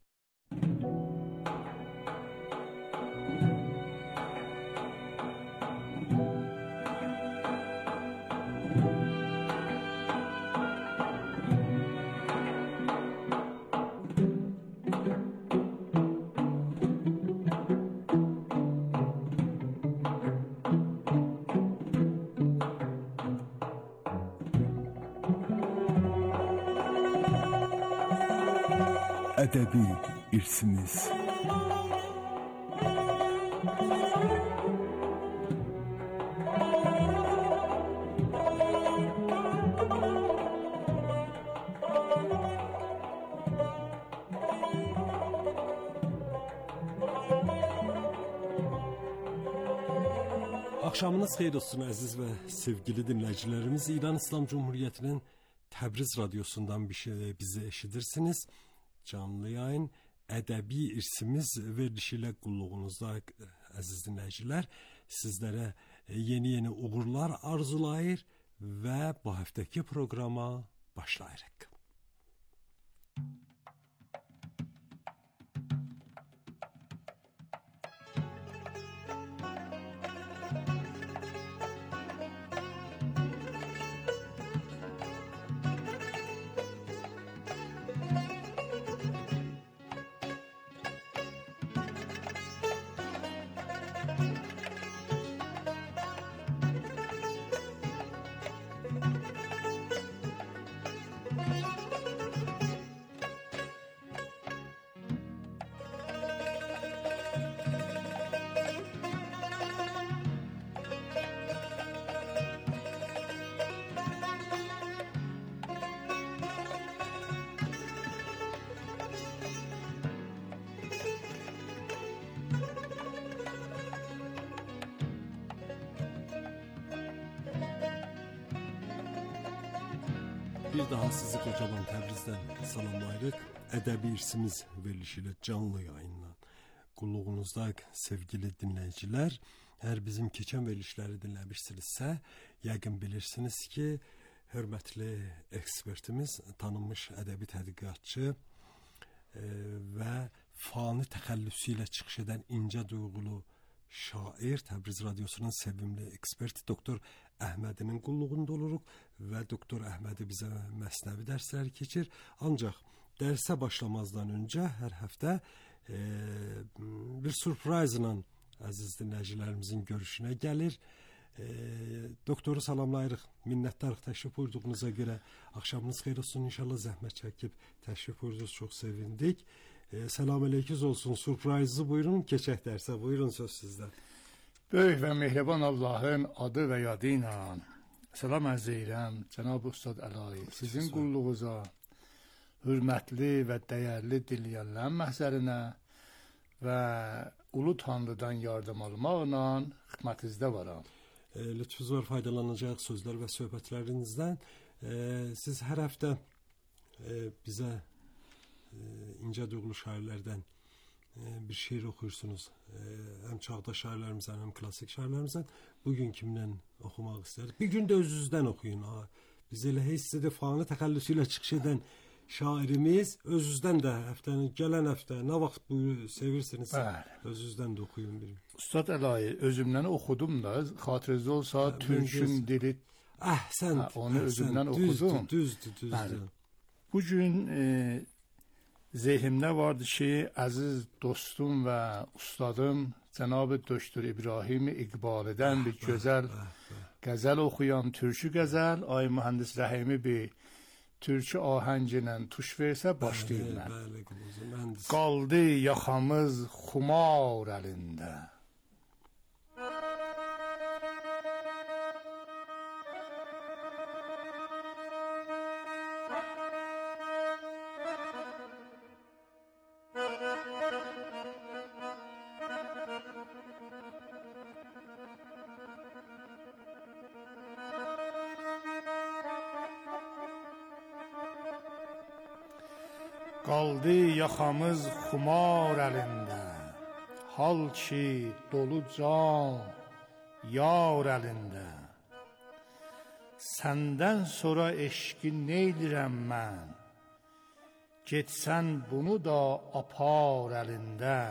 Ədəbi irsimiz. Axşamınız xeyir olsun əziz və sevgili dinləyicilərimiz. İran İslam Cumhuriyyətinin Təbriz Radyosundan bizi eşidirsiniz. Canlı yayın ədəbi irsimiz verilişi ilə qulluğunuzda əziz dinləyicilər. Sizlərə yeni uğurlar arzulayır və bu həftəki proqrama başlayırıq. Bir daha sizi kocaman Təbrizdən salamlayırıq. Ədəbi irsimiz verilişi ilə canlı yayınla qulluğunuzda sevgili dinləyicilər. Əgər bizim keçən verilişləri dinləmişsinizsə, yəqin bilirsiniz ki, hörmətli ekspertimiz, tanınmış ədəbi tədqiqatçı və fani təxəllüsü ilə çıxış edən incə duyğulu şair, Təbriz Radyosunun sevimli eksperti Doktor Əhmədinin qulluğunda oluruq və Doktor Əhmədi bizə məsnəvi dərslər keçir. Ancaq dərsə başlamazdan öncə hər həftə bir sürpriz ilə əziz dinləyicilərimizin görüşünə gəlir. Doktoru salamlayırıq, minnətdarıq təşrif buyurduğunuza görə. Axşamınız xeyir olsun, inşallah zəhmət çəkib təşrif buyurdunuz, çox sevindik. Selam aleyküm olsun, sürprizi buyurun, keçək dərsə, buyurun söz sizdən. Böyük və mehriban Allahın adı və yadı ilə salam ərz edirəm Cənab Ustad Əlayi. Sizin qulluğunuza, hörmətli və dəyərli dinləyənlərin məhzərinə və Ulu Tanrıdan yardım almaqla xidmətinizdə varam. Lütfünüz var, faydalanacaq sözlər və söhbətlərinizdən. Siz hər həftə bizə incə duyğulu şairlərdən bir şeir oxuyursunuz. Həm çağdaş şairlərimizdən, həm klassik şairlərimizdən. Bugün kimdən oxumaq istəyirik? Bir gün də öz-özdən oxuyun. Biz elə heç sizə fani təxəllüsü ilə çıxış edən şairimiz öz-özdən də həftənin gələn həftə nə vaxt bu sevirsiniz? Öz-özdən də oxuyun bir. Ustad Əlayi, özümdən oxudum da, xatirinizdə olsa Türkün dili. Sən onu özümdən oxudum. Düzdür. Bugün zihnimdə vardı ki, əziz dostum və ustadım Cənab Doktor İbrahim İqbalidən bir gözəl qəzəl oxuyan türkü qəzəl, ay mühəndis Rəhimi bir türkü ahəngi ilə tuş versə başlayırlar. Qaldı yaxamız xumar əlində. Qaldı yaxamız xumar əlində, hal ki dolu can yar əlində. Səndən sonra eşqi neylirəm mən, getsən bunu da apar əlində.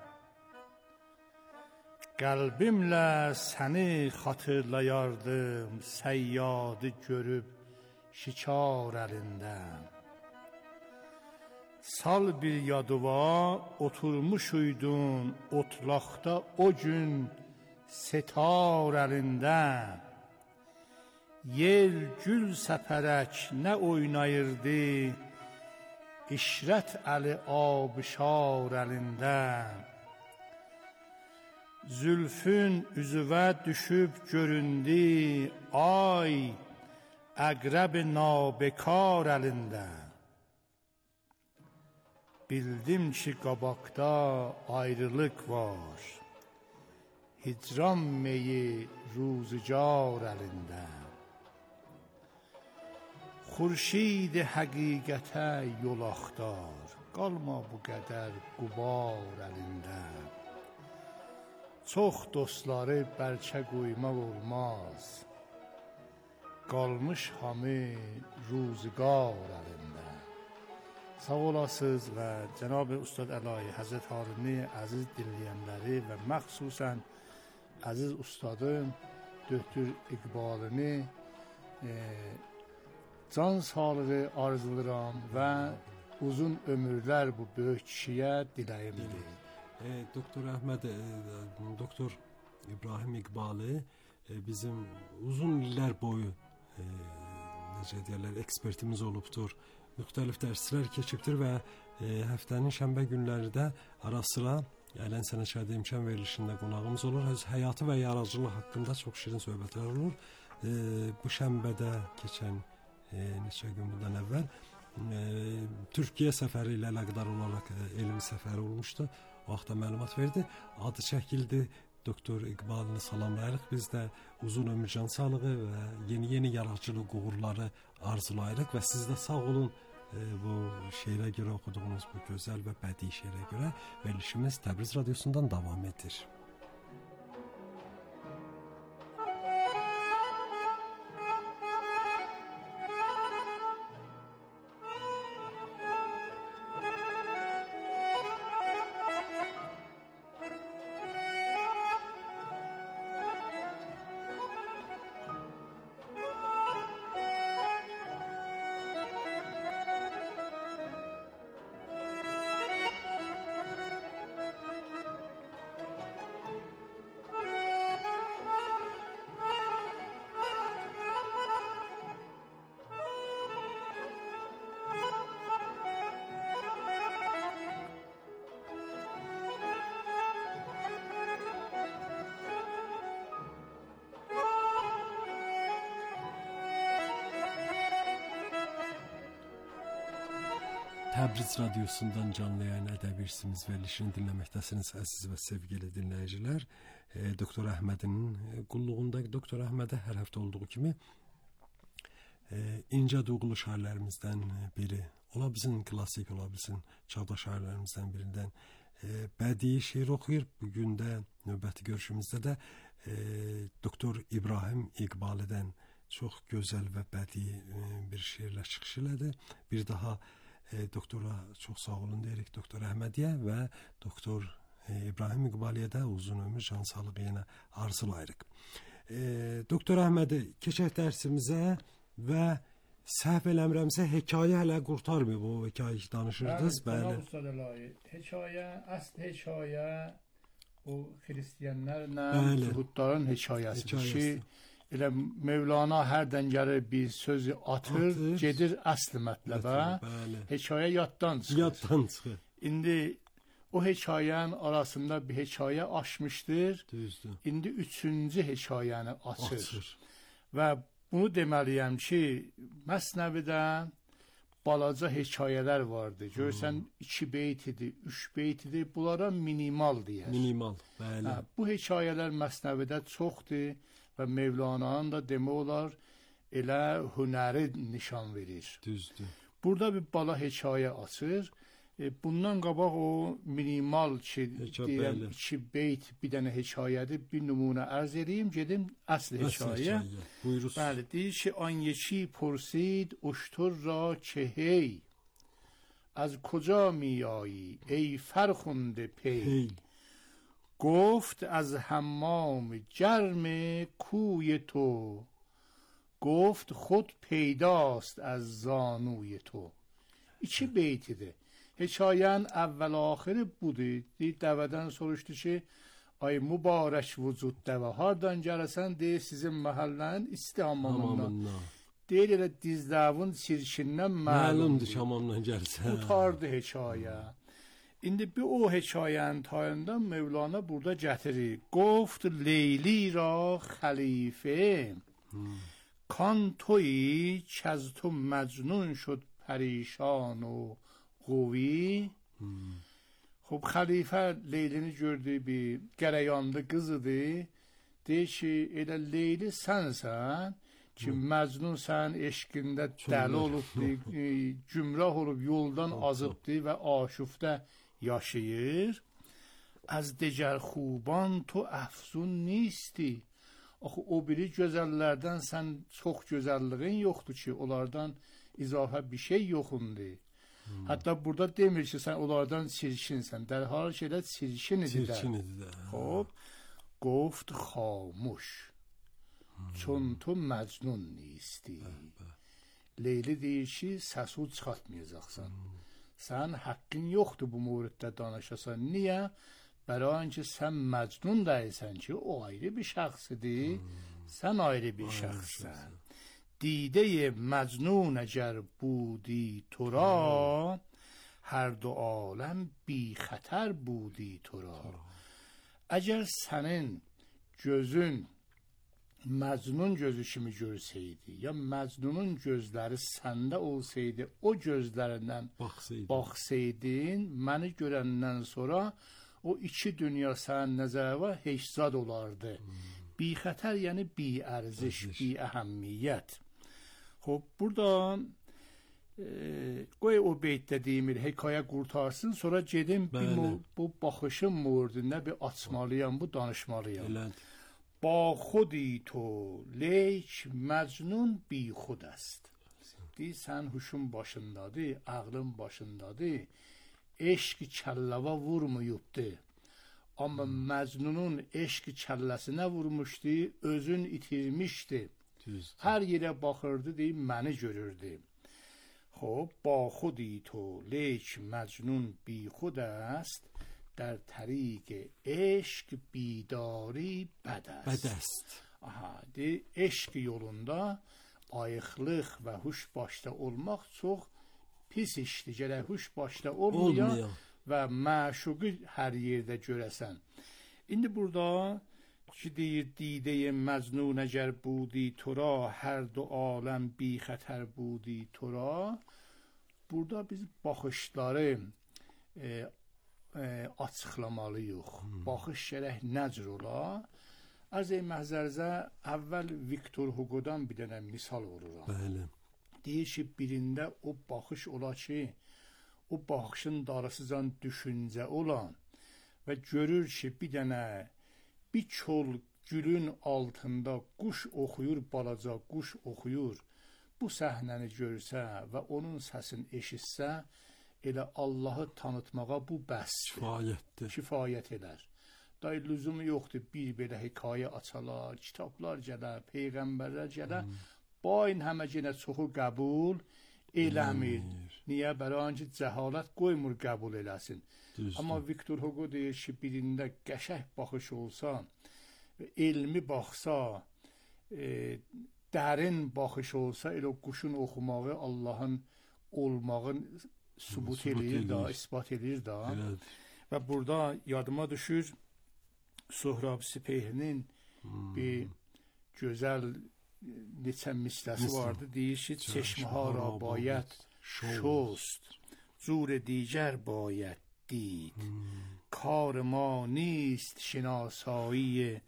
Qəlbimlə səni xatırlayardım, səyyadı görüb şikar əlində. Sal bir yadıva oturmuşuydun otlaqda o gün setar əlində. Yel gül səpərək nə oynayırdı, İşrət əli abişar əlində. Zülfün üzüvə düşüb göründü, ay əqrəb nabekar əlində. Bildim ki qabaqda ayrılıq var, hicran meyi ruzigar əlində. Xurşid həqiqətə yol axtar, qalma bu qədər qubar əlində. Çox dostları bəlkə qoymaq olmaz, qalmış hamı ruzigar əlində. Sağ olasınız və Cənab-ı Ustad Əlahi Həzrət Haruni əziz dinləyənləri və məxsusən əziz ustadım Döktür İqbalini can sağlığı arzulayıram və uzun ömürlər bu böyük kişiyə diləyimdir. Doktor Əhməd, Doktor İbrahim İqbali bizim uzun illər boyu necə deyirlər, ekspertimiz olubdur. Müxtəlif dərslər keçibdir və həftənin şənbə günləri də ara sıra Ələn Sənətkarı imkan verilişində qonağımız olur. Öz həyatı və yaradıcılığı haqqında çox şirin söhbətlər olur. Bu şənbədə keçən neçə gün bundan əvvəl Türkiyə səfəri ilə əlaqədar olaraq elmi səfəri olmuşdu. O vaxtda məlumat verdi. Adı çəkildi. Doktor İqbalını salamlayırıq. Biz də uzun ömür, can sağlığı və yeni yaradıcılıq uğurları arzulayırıq və siz də sağ olun. Bu şeirə görə oxuduğunuz bu gözəl və bədii şeirə görə verilişimiz Təbriz Radiosundan davam edir. Təbriz Radiosundan canlı yayın ədəbi irsimiz verilişini dinləməkdəsiniz əziz və sevgili dinləyicilər. Doktor Əhmədin qulluğunda Doktor Əhmədə hər həftə olduğu kimi incə duyğulu şairlərimizdən biri, ola bilsin klassik, ola bilsin çağdaş şairlərimizdən birindən bədii şeir oxuyur. Bugün də növbəti görüşümüzdə də Doktor İbrahim İqbalidən çox gözəl və bədii bir şeirlə çıxış elədi. Bir daha doktora çox sağ olun deyirik Doktor Əhmədiyə və Doktor İbrahim İqbaliyə də uzun ömür, can sağlığı yenə arzulayırıq. Doktor Əhmədi, keçək dərsimizə və səhv eləmirəmsə hekayə hələ qurtarmıyor, bu hekayə danışırdınız. Bəli. Hekayə, əsl hekayə o xristiyanlarla zuhudların hekayəsidir ki, elə Mevlana hərdən gəlir bir sözü atır, gedir əsl mətləbə, hekayə yaddan çıxır. İndi o hekayənin arasında bir hekayə açmışdır, indi üçüncü hekayəni açır. Və bunu deməliyəm ki, Məsnəvidə balaca hekayələr vardı. Görsən 2 beyt idi, 3 beyt idi, bunlara minimal deyər. Minimal, bəli. Bu hekayələr Məsnəvidə çoxdur və Mevlana'nın da demək olar elə hünəri nişan verir. Düzdür. Burada bir bala hekayə açır. Bundan qabaq o minimal ki, deyirəm, 2 beyt bir dənə hekayədir, bir nümunə ərz edeyim, gedim əsl hekayə. Buyuruz. Bəli, deyir ki, آن یکی پرسید اشتر را که هی از کجا می آیی ای فرخنده پی گفت از حمام جرم کوی تو گفت خود پیداست از زانوی تو. 2 beytidir. Hekayen evvel ahiri budur. Deveden soruştu ki ay mübarek vücut deve hardan gələsən deyir sizin məhəllənin istihamamından. Deyir elə dizləvin çirkindən məlumdur ki hamamdan gəlsən. Utardı hekayə. İndi bir o hekayənin tayından Mevlana burada gətirir. Goft Leyli ra xəlifə kan toyi kəz tu məcnun şud پریشان و قوی. خب خلیفه لیلini gördü bir gərəyanlı qızıdır. Deyir ki elə Leyli sənsən ki məcnunsən eşqində dəli olubdur, gümrah olub yoldan azıbdır və aşufdə yaşayır. Az digər xuban tu əfzun nisti. Axı o biri gözəllərdən sən çox gözəlliğin yoxdur ki, onlardan izafə bir şey yoxundur. Hətta burada demir ki, sən onlardan çirkinsən. Dərhal ki, elə çirkin idi də. Xop, goft xamuş. Çون تو məcnun nisti. Leyli deyir ki, səsu çıxartmayacaqsan. Sən haqqın yoxdur bu mövriddə danışasan. Niyə? برای اینکه sən məcnun deyilsən ki, o ayrı bir şəxsidir. Sən ayrı bir şəxssən. دیده مجنون اگر بودی تو را هر دو عالم بی خطر بودی تو را. اگر sənin gözün məcnun gözü kimi görsəydi ya məcnunun gözləri səndə olsaydı o gözlərindən baxsaydın məni görəndən sonra o 2 dünya sənin nəzərə heçzad olardı. Bi xətər yəni bi ərziş, bi əhəmmiyyət. خب burada qoy o beytdə deyimir hekayə qurtarsın sonra gedim bu baxışın mövrdündə bir açmalıyam bu danışmalıyam. Ba xudi to leyk məcnun bi xud است. Deyir sən huşun başındadır, ağlın başındadır. Eşq kəlləva vurmuyubdur. Amma məcnunun eşq kəlləsinə vurmuşdu, özün itirmişdi. Hər yerə baxırdı deyib məni görürdü. خب با خودی تو لیک مجنون بی خود است در طریق عشق بیداری بد است. De eşq yolunda ayıqlıq və huş başda olmaq çox pis işdir. Gərək huş başda olmayan və məşuqu hər yerdə görəsən. İndi burada ki deyir دیده مجنون اگر بودی تو را هر دو عالم بی خطر بودی تو را. Burada biz baxışları açıqlamalıyıq. Baxış gərək necə ola? Az məhzərzə əvvəl Viktor Hugo'dan bir dənə misal vururam. Bəli. Deyir ki, birində o baxış ola ki, o baxışın darısıcan düşüncə olan və görür ki, bir çol gülün altında quş oxuyur, balaca quş oxuyur. Bu səhnəni görsə və onun səsini eşitsə, elə Allahı tanıtmağa bu bəsdir. Kifayət edər. Day lüzumu yoxdur, bir belə hekayə açalar, kitablar gələr, peyğəmbərlər gələr. Bain həmə yenə çoxu qəbul eləmir. Niyə? Bəra ki, cəhalət qoymur qəbul eləsin. Amma Viktor Hugo deyir ki, birində qəşəh baxış olsa, elmi baxsa, dərin baxış olsa, elə quşun oxumağı Allahın olmağın sübut edir da, isbat edir da. Və burada yadıma düşür Sohrab Sipehrinin bir gözəl neçə misləsi vardı. Deyir ki, çeşməha ra bayət şost, زور دیگر باید دید کار ما نیست شناسایی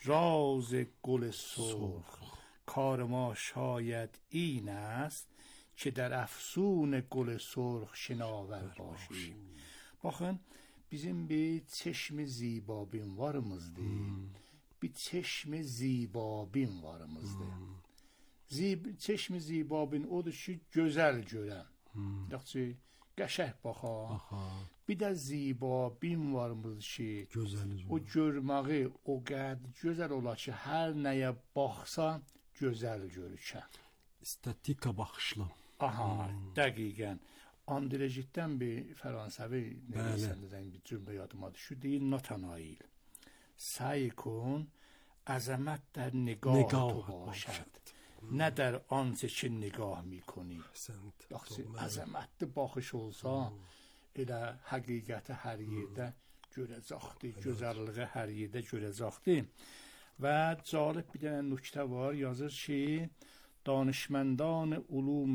راز گل سرخ کار ما شاید این است که در افسون گل سرخ şinaver باشی. Baxın, bizim bir çeşmi zibabin varımızdı. Bir çeşmi zibabin varımızdı. Çeşmi zibabin odur ki, gözəl görən. Yaxşı, qəşəng baxa. Bir də zibabin varımız ki, o görməyi o qədər gözəl olar ki, hər nəyə baxsa gözəl görükən. Estetika baxışlı. Aha, dəqiqən. Andrejitdən bir Fransəvi nəvisəndən bir cümlə yadıma düşür. Deyir, Natanail. Səy kن عظمت در نگاه تو باشد نه در آنچه که نگاه میکنی. عظمت baxış olsa elə həqiqəti hər yerdə görəcəkdi, gözəlliyi hər yerdə görəcəkdi. Və cəlib bir dənə nöqtə var, yazır ki, danışməndan ulum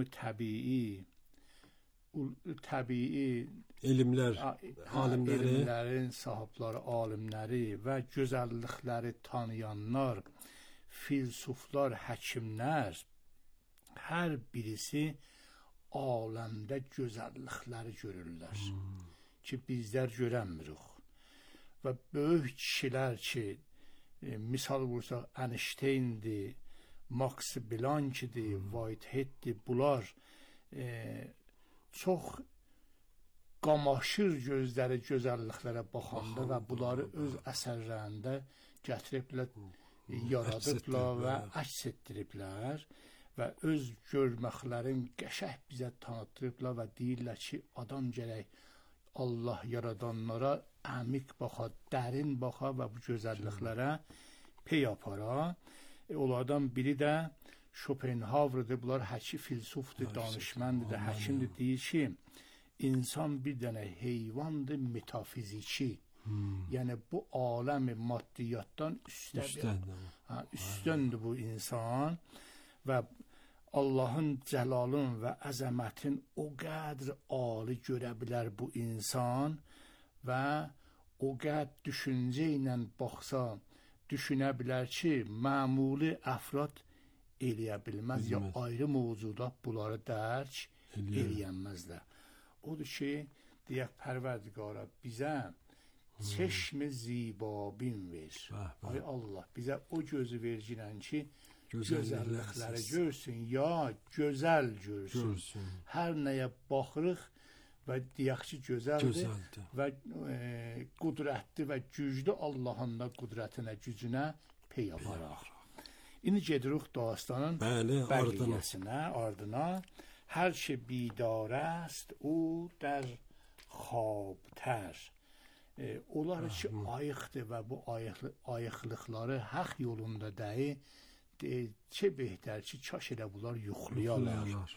təbii elmlər, alimləri, elmlərin sahibləri, alimləri və gözəllikləri tanıyanlar, filsuflar, həkimlər hər birisi aləmdə gözəllikləri görürlər ki, bizlər görənmirik. Və böyük kişilər ki, misal vursaq, Einstein'dir, Max Planck'dir, Whitehead'dir, bunlar çox qamaşır gözləri gözəlliklərə baxanda və bunları öz əsərlərində gətiriblər, yaradıblar və əks etdiriblər və öz görməklərin qəşəng bizə tanıtırıblar və deyirlər ki, adam gərək Allah yaradanlara əmiq baxa, dərin baxa və bu gözəlliklərə pey apara. Onlardan biri də Schopenhauer'dır, bunlar həki filsufdur, danışməndir, həkimdir, deyir ki, insan bir dənə heyvandır, metafiziki. Yəni bu aləmi maddiyyatdan üstündür bu insan və Allahın cəlalın və əzəmətin o qədr ali görə bilər bu insan və o qədr düşüncə ilə baxsa, düşünə bilər ki, məmuli əfrad eləyə bilməz, ya ayrı mövcudat bunları dərk eləyənməzlər. Odur ki, deyək Pərverdigara bizə çeşmi zibabin ver. Ay Allah, bizə o gözü verginən ki, gözəllikləri görsün, ya gözəl görsün. Hər nəyə baxırıq və deyək ki, gözəldir və qudrətli və güclü Allahın da qudrətinə, gücünə pey aparaq. İndi gedirik dastanın bəqiyyəsinə, ardına. Hər şey bidar است او در خوابتر. Onlar ki, ayıqdır və bu ayıqlıqları haq yolunda dəyi, çə behtər ki, kaş elə bunlar yuxlayarlar.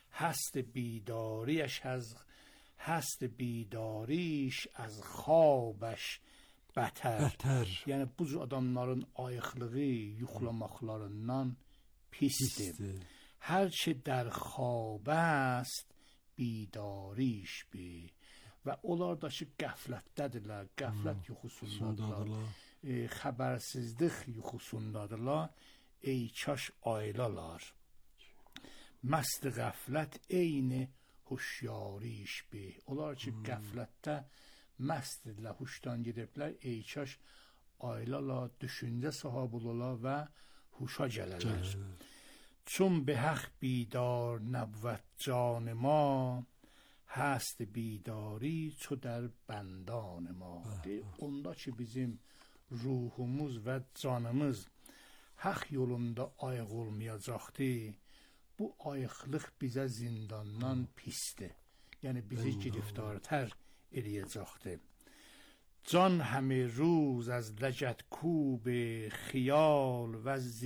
Həst bidariş az خوابش bətər. Yəni, bu adamların ayıqlığı yuxlamaqlarından pisdir. Hər şey در خواب است بیداریش بی. Və onlar da ki, qəflətdədirlər, qəflət yuxusundadırlar, xəbərsizlik yuxusundadırlar, ey kaş aylalar. Məst qəflət eyni huşyariş bi. Onlar ki, qəflətdə məstdirlər, huşdan gediblər, ey kaş aylalar, düşüncə sahibi olarlar və huşa gələrlər. چون به حق بیدار نبود جان ما هست بیداری ço در بندان ما. Onda ki bizim ruhumuz və canımız haq yolunda ayıq olmayacaqdı. Bu ayıqlıq bizə zindandan pisdir. Yəni bizi giriftartər eləyəcəkdir. Can həmi ruz az ləcət kub xiyal və